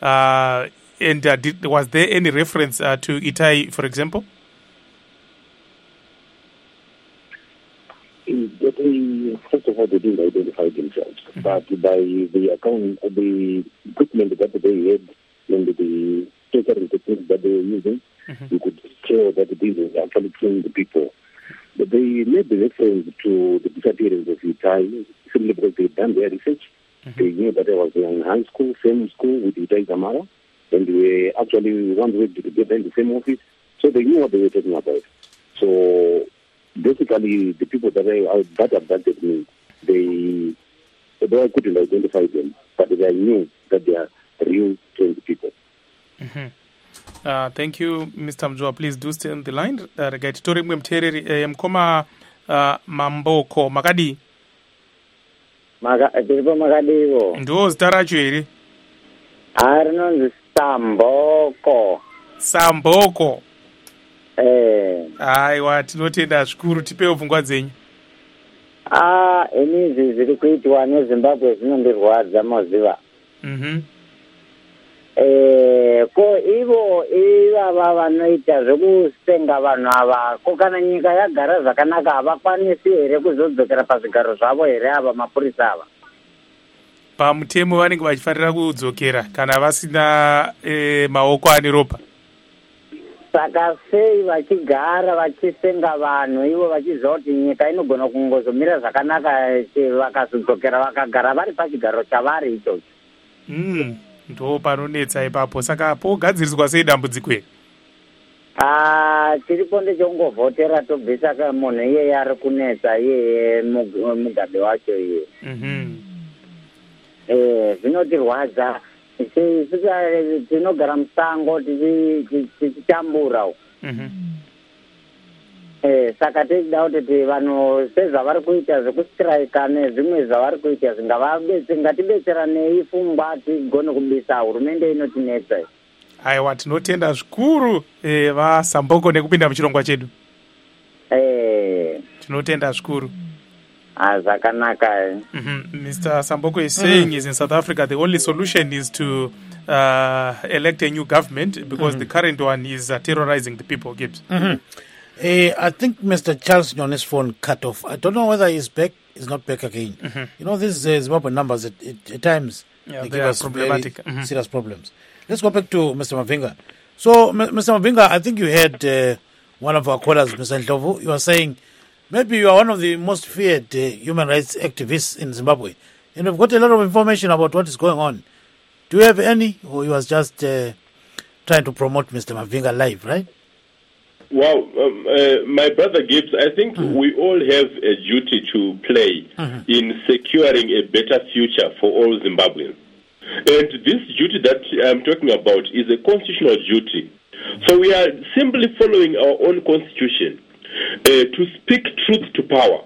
S1: Uh, and uh, did, was there any reference uh, to Itai, for example?
S5: They, first of all, they didn't identify themselves. Mm-hmm. But by the account, the equipment that they had and the torture techniques that they were using, mm-hmm. you could show that these were actually killing the people. But they made the reference to the disappearance of Itai simply because they had done their research. Mm-hmm. They knew that I was in high school, same school with Itai Zamara, and we actually wanted to get in the same office. So they knew what they were talking about. So basically, the people that, I, that abducted me, they, they I couldn't identify them, but they knew that they are real trained people.
S1: Mm-hmm. Uh, thank you, Mister Mjowa. Please do stay on the line. Uh, Regati tori mtereri mkoma Mamboko makadi.
S9: Maga ndipo makadiwo.
S1: Ndo zitaracho eri.
S9: Arno Samboko.
S1: Samboko.
S9: Eh.
S1: Aiwa tinotenda zvikuru tipewo pfungwa dzenyu.
S9: Ah, enizi ziri kuitwa neZimbabwe zinondirwadza moziva.
S1: Mhm.
S9: Eh, ko ivo ivava vanoita zvekusenga vanhu ava ko kana nyika yagara zvakanaka havakwanisi here kuzodzokera pazvigaro zvavo here ava mapurisa ava
S1: pamutemo vanenge vachifanira kudzokera kana vasina e, maoko ane ropa
S9: saka sei vachigara vachisenga vanhu ivo vachiziva kuti nyika inogona kungozomira zvakanaka vakazodzokera vakagara vari pachigaro chavari ichocho
S1: mm. ndo panonetsa ipapo saka pogadziriswa sei dambudziko iri
S9: ah ah tiripo ndechongovhotera tobvisa ka munhu iye ari kunetsa iye mugabe wacho iye
S1: Mhm.
S9: eh zvinotirwadza sika tinogara musango tichitambura
S1: Mhm.
S9: eh saka tida kuti vanhu sezvavari kuita zvekustrika nezvimwe zvavari kuita zvingavabetse ngatibetseranei pfungwa tigone kubisa hurumende inotinetsa.
S1: Aiwa, tinotenda zvikuru eh, vasamboko nekupinda muchirongwa chedu.
S9: Eh
S1: Tinotenda zvikuru.
S9: ah zvakanaka.
S1: Mm-hmm. Mister Samboko is saying mm. is in South Africa the only solution is to uh, elect a new government because mm-hmm. the current one is uh, terrorizing the people. Gibbs.
S2: Mm-hmm. Uh, I think Mister Charles Nyone's phone cut off. I don't know whether he's back. He's not back again. Mm-hmm. You know, these uh, Zimbabwe numbers at, at, at times
S1: yeah,
S2: they,
S1: they
S2: give
S1: are
S2: us
S1: problematic.
S2: Very
S1: mm-hmm.
S2: serious problems. Let's go back to Mister Mavinga. So, M- Mister Mavinga, I think you had uh, one of our callers, Mister Ndlovu. You were saying maybe you are one of the most feared uh, human rights activists in Zimbabwe, and we've got a lot of information about what is going on. Do you have any, or you was just uh, trying to promote Mister Mavinga live, right?
S3: Well, um, uh, my brother Gibbs, I think mm-hmm. we all have a duty to play mm-hmm. in securing a better future for all Zimbabweans. And this duty that I'm talking about is a constitutional duty. So we are simply following our own constitution uh, to speak truth to power,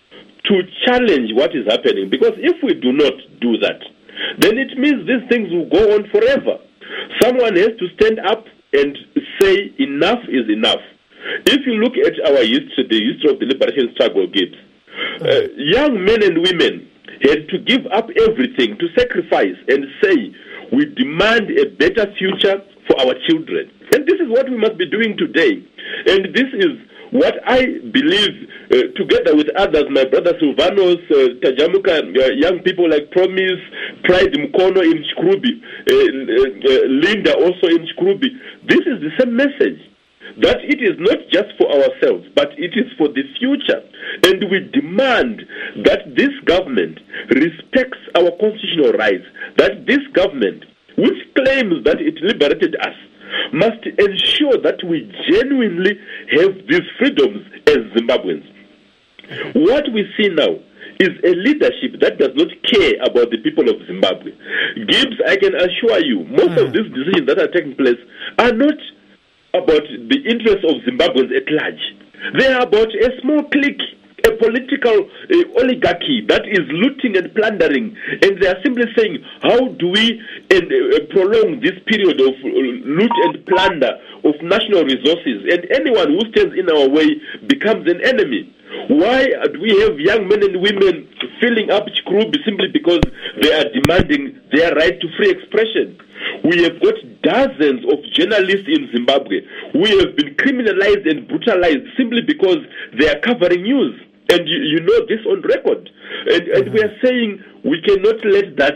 S3: to challenge what is happening. Because if we do not do that, then it means these things will go on forever. Someone has to stand up and say enough is enough. If you look at our history, the history of the liberation struggle, Gibbs, uh, young men and women had to give up everything, to sacrifice and say, we demand a better future for our children. And this is what we must be doing today. And this is what I believe, uh, together with others, my brother Silvanos, uh, Tajamuka, uh, young people like Promise, Pride Mkono in Shkrubi, uh, uh, Linda also in Shkrubi. This is the same message, that it is not just for ourselves, but it is for the future. And we demand that this government respects our constitutional rights, that this government, which claims that it liberated us, must ensure that we genuinely have these freedoms as Zimbabweans. What we see now is a leadership that does not care about the people of Zimbabwe. Gibbs, I can assure you, most mm. of these decisions that are taking place are not about the interests of Zimbabweans at large. They are about a small clique, a political uh, oligarchy that is looting and plundering, and they are simply saying, how do we uh, uh, prolong this period of uh, loot and plunder of national resources, and anyone who stands in our way becomes an enemy. Why do we have young men and women filling up Chikrubi simply because they are demanding their right to free expression? We have got dozens of journalists in Zimbabwe who have been criminalized and brutalized simply because they are covering news. And you, you know this on record. And, and mm-hmm. we are saying we cannot let that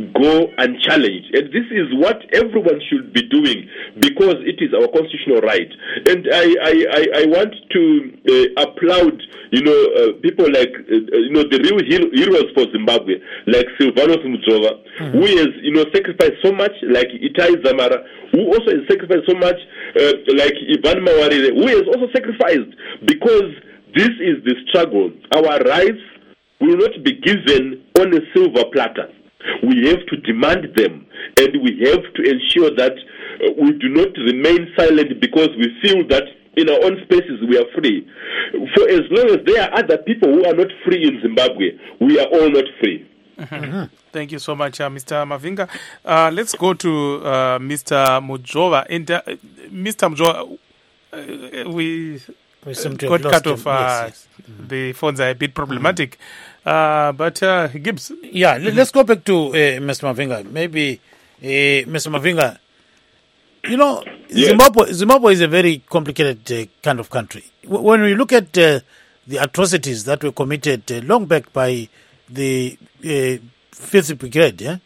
S3: go unchallenged. And this is what everyone should be doing because it is our constitutional right. And I, I, I, I want to uh, applaud, you know, uh, people like, uh, you know, the real hero- heroes for Zimbabwe, like Silvanos Mudzova, mm-hmm. who has, you know, sacrificed so much, like Itai Zamara, who also has sacrificed so much, uh, like Ivan Mawarire, who has also sacrificed, because this is the struggle. Our rights will not be given on a silver platter. We have to demand them, and we have to ensure that uh, we do not remain silent because we feel that in our own spaces we are free. For as long as there are other people who are not free in Zimbabwe, we are all not free.
S1: Mm-hmm. Thank you so much, uh, Mister Mavinga. Uh, let's go to uh, Mister Mudzova. And uh, Mister Mudzova, uh, we...
S2: We seem to
S1: got
S2: have
S1: cut
S2: lost
S1: off. Uh,
S2: yes, yes.
S1: Mm-hmm. The phones are a bit problematic. Mm-hmm. Uh, but uh, Gibbs.
S2: Yeah, mm-hmm. let's go back to uh, Mister Mavinga. Maybe uh, Mister Mavinga, you know, yes. Zimbabwe, Zimbabwe is a very complicated uh, kind of country. W- when we look at uh, the atrocities that were committed uh, long back by the uh, Fifth Brigade, yeah?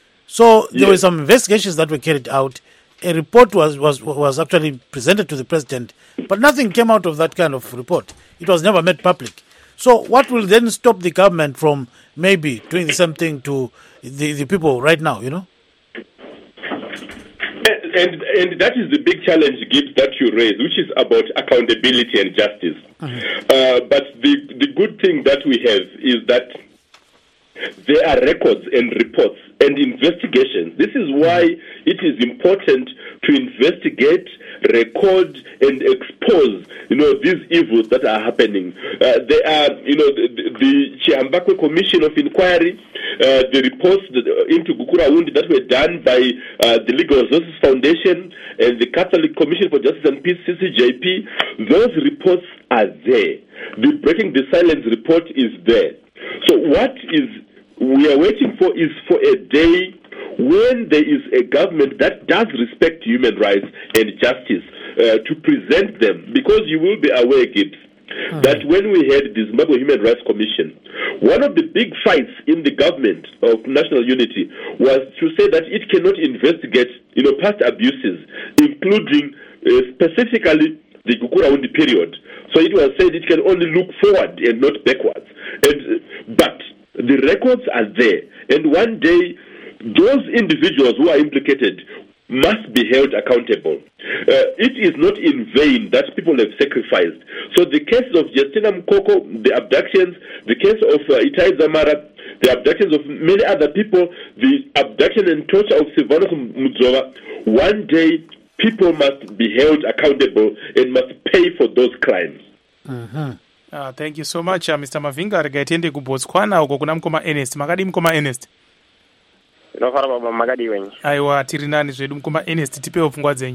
S2: So there yes. were some investigations that were carried out. A report was, was was actually presented to the president, but nothing came out of that kind of report. It was never made public. So what will then stop the government from maybe doing the same thing to the, the people right now, you know?
S3: Uh, and and that is the big challenge, Gibbs, that you raise, which is about accountability and justice. Mm-hmm. Uh, but the the good thing that we have is that there are records and reports and investigations. This is why it is important to investigate, record, and expose, you know, these evils that are happening. Uh, there are, you know, the, the Chiambakwe Commission of Inquiry, uh, the reports that, uh, into Gukurahundi that were done by uh, the Legal Resources Foundation and the Catholic Commission for Justice and Peace, C C J P. Those reports are there. The Breaking the Silence report is there. So what is we are waiting for is for a day when there is a government that does respect human rights and justice uh, to present them. Because you will be aware, Gibbs, mm-hmm. that when we had the Zimbabwe Human Rights Commission, one of the big fights in the government of national unity was to say that it cannot investigate, you know, past abuses, including uh, specifically the Gukurahundi period. So it was said it can only look forward and not backwards. And, but the records are there, and one day those individuals who are implicated must be held accountable. Uh, it is not in vain that people have sacrificed. So the case of Justina Mkoko, the abductions, the case of uh, Itai Zamara, the abductions of many other people, the abduction and torture of Silvanus Mudzova, one day people must be held accountable and must pay for those crimes.
S1: Mm-hmm. Uh, thank you so much, uh, Mister Mavinga. Rega tiende kuBotswana uko kuna mkoma Ernest. Makadi mkoma Ernest.
S10: Nofara baba makadi wenyi.
S1: Aiwa tiri nani zvedu mkoma Ernest tipewo pfungwa dzenyu.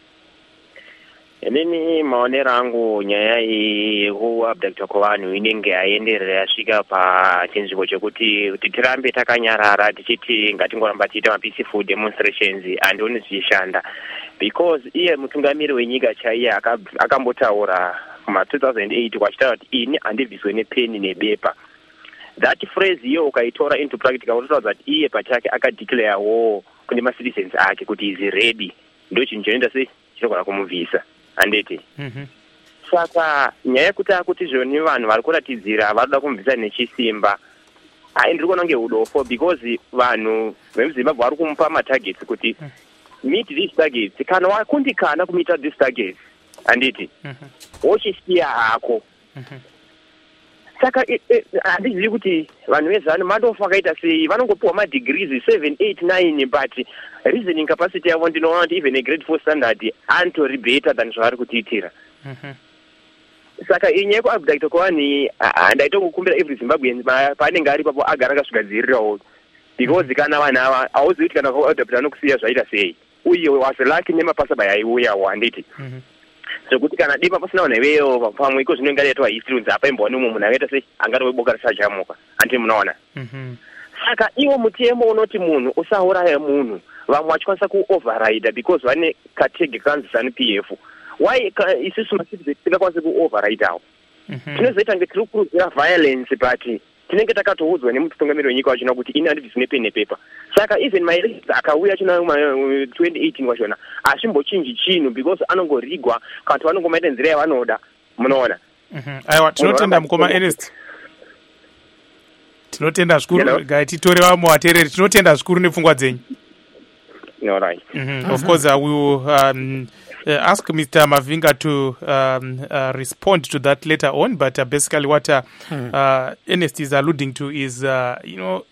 S10: Inini maonero angu nyaya yeku abductor kwanhu inenge aenderera yasvika pachinzvimbo chekuti kuti tirambe takanyarara tichiti ngatingoramba tiita mapeaceful demonstrations andioni zvichishanda, because iye mutungamiri wenyika chaiye akambotaura kuma two thousand eight kwachitaura kuti ini handibviswe nepeni nebepa. That phrase iyo ukaitora into practical unotaura kuti iye pachake akadeclare war kune macitizens ake kuti is ready, ndo chinhu chinoita sei chinogona kumubvisa handeti.
S1: Mm-hmm.
S10: Saka nyaya yekuti akuti zvoni vanhu vari kuratidzira varoda kumubvisa nechisimba, hai ndiri kuona kunge udofo, because vanhu vemuzimbabwe vari kumupa matargets kuti meet these targets, kana wakundikana kumita these targets handiti wochisiya hako. Saka handizivi kuti vanhu vezano madofu akaita sei, vanongopiwa madegrees seven eight nine, but reasoning capacity yavo ndinoona kuti even a grade four standard antori better than zvavari kutiitira. Saka inyaya yekuabductor kwani handaitongokumbira every Zimbabwean paanenge ari papo agara akasvigadzirirawo, because kana vanhu ava hauzivi kuti kana kuabductor anokusiya zvaita sei, uye wazilaki nemapasaba yaiuyawo handiti. Zvekuti kana dipa pasina vanhu veyo pamwe iko zvino ingaitwa history unzi apaimbowa umwe munhu akaita sei angatove boka risajamuka handiti munoona. Saka iwo mutemo unoti munhu usauraya munhu, vamwe vachikwanisa kuoverride because vane katege kanzi zanu P F. Why isusu macitizens tingakwanise kuoverrideawo? Tinozoita nge tiri kukurudzira violence, but tinenge takatoudzwa nemutungamiri wenyika wachona kuti ini handibvisi nepeni nepepa. Saka even maelections akauya china twenty eighteen wachona ashimbochinji chinhu because anongorigwa kanti vanongomaita nzira yavanoda, munoona.
S1: Aiwa tinotenda mukoma Ernest. Tinotenda zvikuru, gai titore vamwe vateereri, tinotenda zvikuru nepfungwa dzenyu.
S10: No, right.
S1: Mm-hmm. Of course, uh, we will um, uh, ask Mister Mavinga to um, uh, respond to that later on. But uh, basically, what uh, mm. uh, Ernest is alluding to is, uh, you know,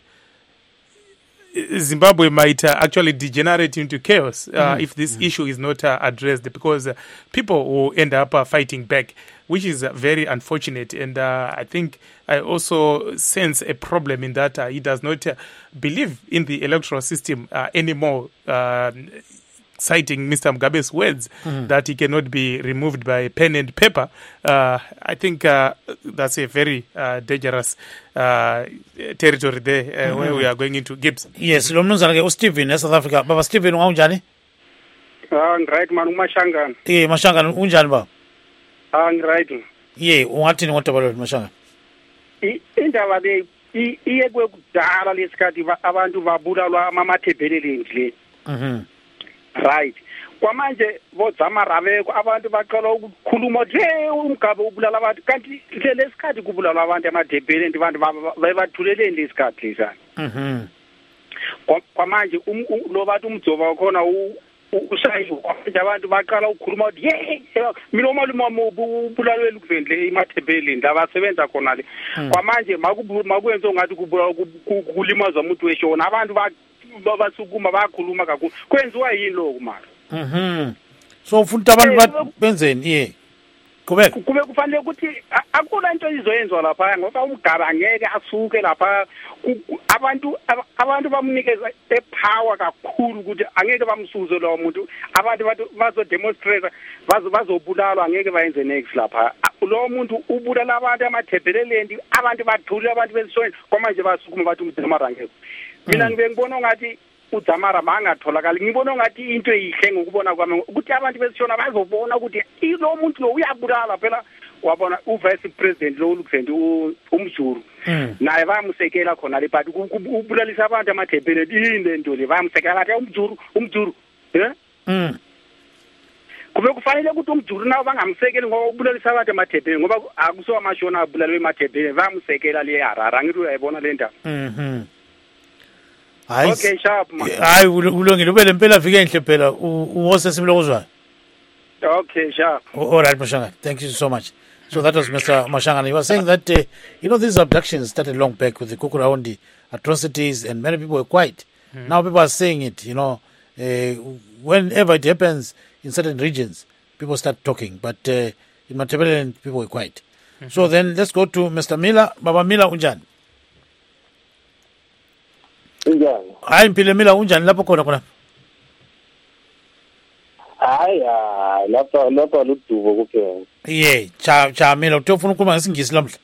S1: Zimbabwe might uh, actually degenerate into chaos uh, mm. if this mm. issue is not uh, addressed, because uh, people will end up uh, fighting back, which is uh, very unfortunate. And uh, I think I also sense a problem in that uh, he does not uh, believe in the electoral system uh, anymore, uh, citing Mister Mugabe's words mm. that he cannot be removed by pen and paper. Uh, I think uh, that's a very uh, dangerous uh, territory there uh, mm-hmm. where we are going into. Gibbs.
S2: Yes, lo mnumzana ke uSteven eSouth Africa. Baba Steven unjani?
S11: Ah, right man, uMashangana.
S2: Eh, Mashangana unjani baba?
S11: Ah, right.
S2: Yeah, ungathini ngoba lo Mashangana?
S11: Indaba le iye kwekudala lesikhathi abantu babulalwa amathebheleleni le.
S2: Mhm.
S11: Right. Kwamanje bodzama rabeko abantu baqala ukukhuluma ukuthi hey umgabe ubulala abantu, kanti lesikhathi kubulala abantu amadebhele abantu babathuleleni lesikhathi lesana.
S2: Mhm.
S11: Kwamanje lo bantu umdzoba khona usayizo kwamanje abantu baqala ukukhuluma ukuthi ye mina omalume wami ubulalwe ukuvendle emathebeleni la basebenza khona le kwamanje makwenze ngathi kulimaza umuntu weshona abantu basukuma bayakhuluma kakhulu kwenziwa yini lokho manje
S2: mhm so ufuna abantu benzeni ye kube
S11: kube kufanele ukuthi akula into izoyenzwa lapha ngoba umgaba angeke asuke lapha abantu abantu bamnikeza epower kakhulu ukuthi angeke bamsuze lo muntu abantu bazo demonstrate bazo bazobulalwa angeke bayenze next lapha lo muntu ubulala abantu amathebelelendi abantu bathule abantu besishoni kwamanje basukuma bathi uMzamara angeke mina ngibe ngibona ngathi uDzamara bangatholakala ngibona ngathi into eyihle ngokubona kwami ukuthi abantu besishona bazobona ukuthi lo muntu lo uyabulala phela wabona uvice president lo Luxembourg umjuru naye bamusekela khona le but ubulalisa abantu amathebele inde into le bamusekela bathi umjuru umjuru eh
S2: mm
S11: kube kufanele ukuthi umjuru nawo bangamsekeli ngoba ubulalisa abantu amathebele ngoba akuso amashona abulalwe emathebele bamusekela le harara ngithi uyayibona le ndaba
S2: mhm hayi
S11: okay sharp man
S2: hayi ulungile ube lempela vike enhle phela uwose simlokozwayo
S11: okay sharp
S2: all right Mashangana, thank you so much. So that was Mister Mashangana. He was saying that uh, you know these abductions started long back with the Kukuraundi atrocities and many people were quiet. Mm. Now people are saying it, you know, uh, whenever it happens in certain regions people start talking, but uh, in Matabeleland people were quiet. Mm-hmm. So then let's go to Mister Miller. Baba Miller unjani?
S12: Unjani?
S2: Hayi mpile Miller unjani lapho khona khona?
S12: Hayi hayi lapha lapha ludubo kuphela.
S2: Yeah, cha cha Miller utofuna ukukhuluma ngesingisi lamhla.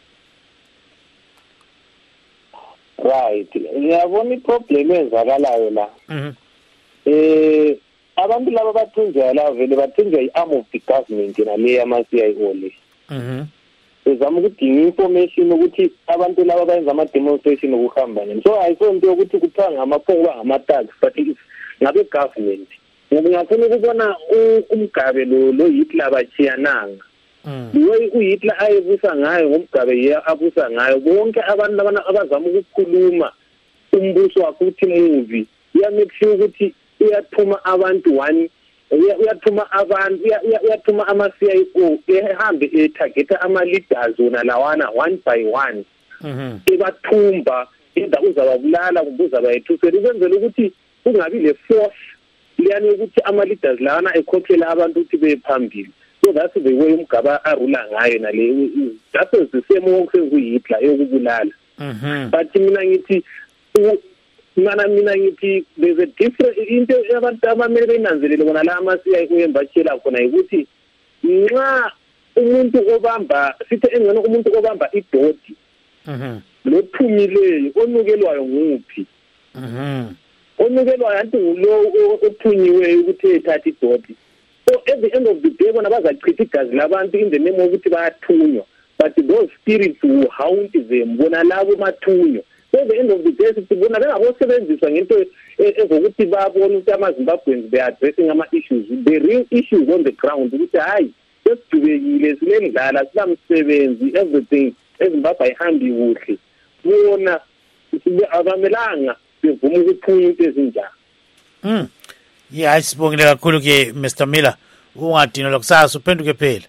S12: Right. Ngiyabona iproblem ezakalayo la.
S2: Mhm.
S12: Eh abantu laba bathunjwa la vele bathunjwa iarm of the government nale yama C I O le.
S2: Mhm.
S12: Uzama ukudinga information ukuthi abantu laba bayenza ama demonstration ukuhamba nje. So ayisonto ukuthi kuthiwa ngamaphoko ngama-tax but ngabe government. Ngoba ngiyafuna ukubona umgabe lo lo Hitler bachiyananga. Way uHitler ayebusa ngayo ngomgabe ye abusa ngayo bonke abantu abazama ukukhuluma umbuso wakhe uthi movie ya make sure ukuthi uyathuma abantu one uyathuma abantu uyathuma ama C I O ehambe etargeta ama leaders wona lawana one by one
S2: mhm
S12: ebathumba inda uzababulala kubuza bayethusela ukwenzela ukuthi kungabi le force liyani ukuthi ama leaders lawana ekhokhela abantu ukuthi bephambili. So that's the way umgaba arula ngayo nale that's the same way uHitler yokubulala.
S2: Mhm.
S12: But mina ngithi mina mina ngithi there's a different into abantu abamele benanzelele bona la ama C I O embachela khona ukuthi nxa umuntu obamba sithi engcono umuntu obamba idoti
S2: mhm
S12: lo phumileyo onukelwayo nguphi
S2: mhm
S12: onukelwayo anti ngulo ophunyiweyo ukuthi ethatha idoti. So at the end of the day bona bazachitha igazi labantu in the name ukuthi bayathunywa but those spirits will haunt them bona labo mathunywa. So at the end of the day sibona bengabosebenziswa ngento ezokuthi babone ukuthi amaZimbabweans they are addressing ama issues, the real issues on the ground ukuthi hayi sesijubekile silendlala silamsebenzi everything eZimbabwe ayihambi kuhle bona abamelanga bevuma ukuphunya into ezinjani.
S2: Mm. Yeah, sibongile kakhulu ke Mister Miller. Ungadinwa lokusasa uphenduke phela.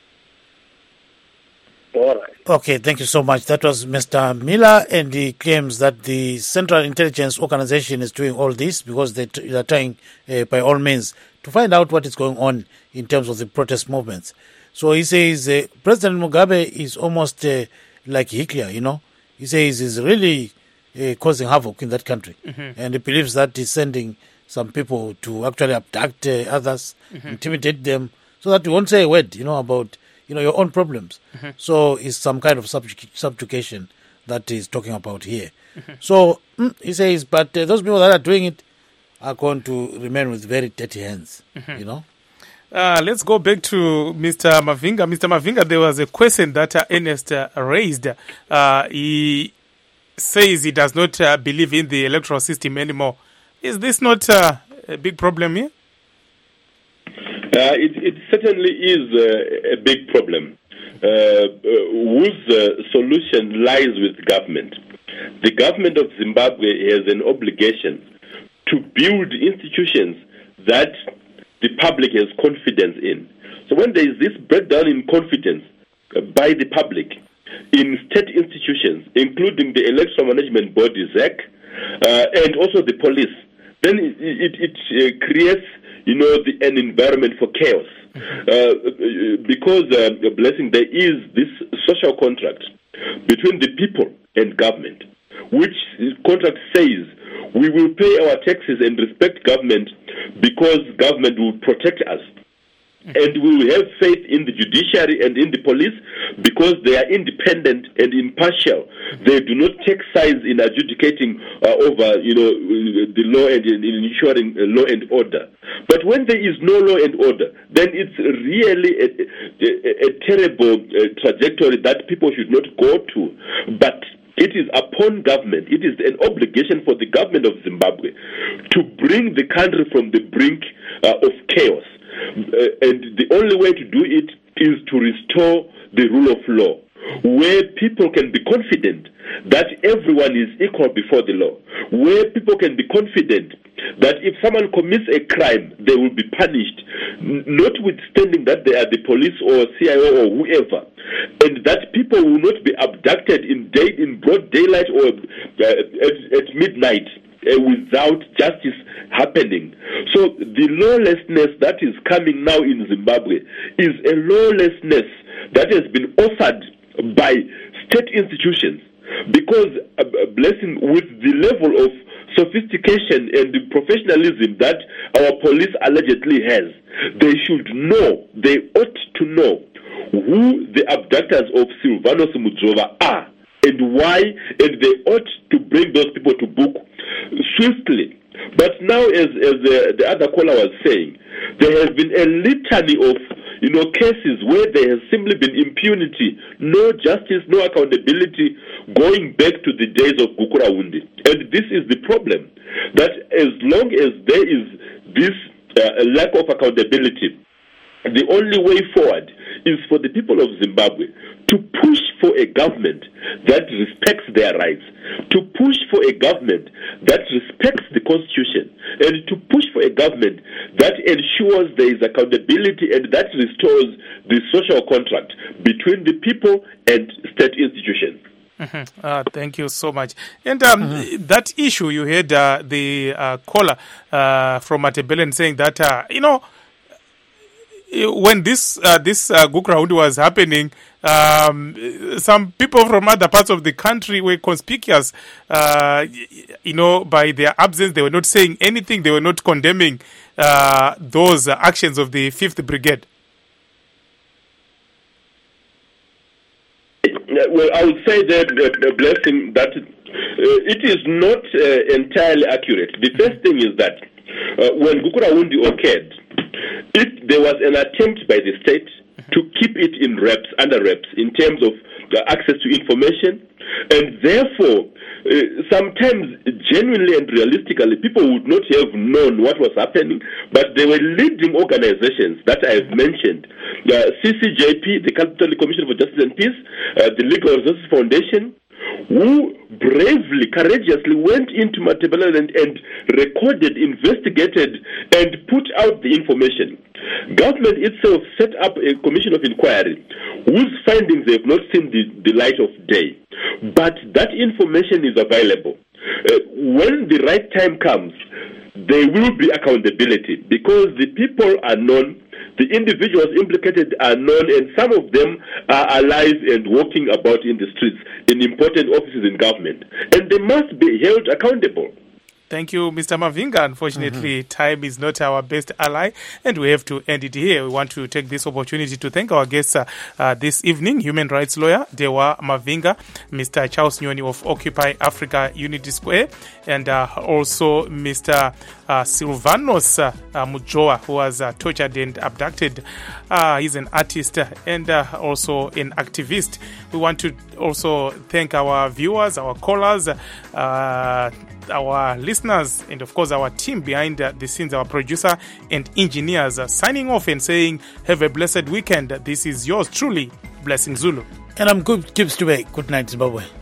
S12: All right.
S2: Okay, thank you so much. That was Mister Miller, and he claims that the Central Intelligence Organization is doing all this because they, t- they are trying uh, by all means to find out what is going on in terms of the protest movements. So he says uh, President Mugabe is almost uh, like Hitler, you know. He says he's really uh, causing havoc in that country. Mm-hmm. And he believes that he's sending some people to actually abduct uh, others, mm-hmm. intimidate them, so that you won't say a word, you know, about, you know, your own problems. Mm-hmm. So it's some kind of subjug- subjugation that he's talking about here. Mm-hmm. So mm, he says, but uh, those people that are doing it are going to remain with very dirty hands, mm-hmm. you know.
S1: Uh, let's go back to Mister Mavinga. Mister Mavinga, there was a question that uh, Ernest uh, raised. Uh, he says he does not uh, believe in the electoral system anymore. Is this not uh, a big problem here?
S3: Uh, it, it certainly is uh, a big problem, uh, uh, whose uh, solution lies with government. The government of Zimbabwe has an obligation to build institutions that public has confidence in. So when there is this breakdown in confidence uh, by the public in state institutions, including the Electoral Management Board, Z E C, uh, and also the police, then it, it, it uh, creates, you know, the, an environment for chaos. Uh, because, uh, blessing, there is this social contract between the people and government, which contract says we will pay our taxes and respect government because government will protect us. And we will have faith in the judiciary and in the police because they are independent and impartial. They do not take sides in adjudicating uh, over, you know, the law and in ensuring law and order. But when there is no law and order, then it's really a, a, a terrible uh, trajectory that people should not go to. But it is upon government, it is an obligation for the government of Zimbabwe to bring the country from the brink uh, of chaos. Uh, and the only way to do it is to restore the rule of law, where people can be confident that everyone is equal before the law, where people can be confident that if someone commits a crime, they will be punished, notwithstanding that they are the police or C I O or whoever, and that people will not be abducted in day in broad daylight or uh, at, at midnight uh, without justice happening. So the lawlessness that is coming now in Zimbabwe is a lawlessness that has been offered by state institutions, because uh, blessing with the level of sophistication and the professionalism that our police allegedly has, they should know, they ought to know who the abductors of Silvanus Mudzova are and why, and they ought to bring those people to book swiftly. But now, as, as the, the other caller was saying, there has been a litany of, you know, cases where there has simply been impunity, no justice, no accountability, going back to the days of Gukurahundi. And this is the problem, that as long as there is this uh, lack of accountability, the only way forward is for the people of Zimbabwe to push for a government that respects their rights, to push for a government that respects the Constitution, and to push for a government that ensures there is accountability and that restores the social contract between the people and state institutions.
S1: Mm-hmm. Uh, thank you so much. And um, mm-hmm. that issue, you heard uh, the uh, caller uh, from Matebelen saying that, uh, you know, when this uh, this uh, Gukurahundi was happening, um, some people from other parts of the country were conspicuous, uh, you know, by their absence. They were not saying anything. They were not condemning uh, those uh, actions of the fifth Brigade.
S3: Well, I would say that uh, blessing that uh, it is not uh, entirely accurate. The first thing is that uh, when Gukurahundi occurred, It, there was an attempt by the state to keep it in wraps, under wraps, in terms of the access to information, and therefore, uh, sometimes genuinely and realistically, people would not have known what was happening, but there were leading organizations that I have mentioned, uh, C C J P, the Capital Commission for Justice and Peace, uh, the Legal Resources Foundation, who bravely, courageously went into Matebeleland and recorded, investigated, and put out the information. Government itself set up a commission of inquiry whose findings have not seen the, the light of day. But that information is available. Uh, when the right time comes, there will be accountability because the people are known, the individuals implicated are known, and some of them are alive and walking about in the streets in important offices in government. And they must be held accountable.
S1: Thank you, Mister Mavinga. Unfortunately, mm-hmm. time is not our best ally, and we have to end it here. We want to take this opportunity to thank our guests uh, uh, this evening, human rights lawyer Dewa Mavinga, Mister Charles Nyoni of Occupy Africa Unity Square, and uh, also Mister Uh, Silvanus uh, uh, Mudzova, who was uh, tortured and abducted. Uh, he's an artist uh, and uh, also an activist. We want to also thank our viewers, our callers, uh, our listeners, and of course our team behind uh, the scenes, our producer and engineers, uh, signing off and saying, have a blessed weekend. This is yours truly, Blessing Zulu.
S2: And I'm good, Gibbs Dube. Good night, Zimbabwe.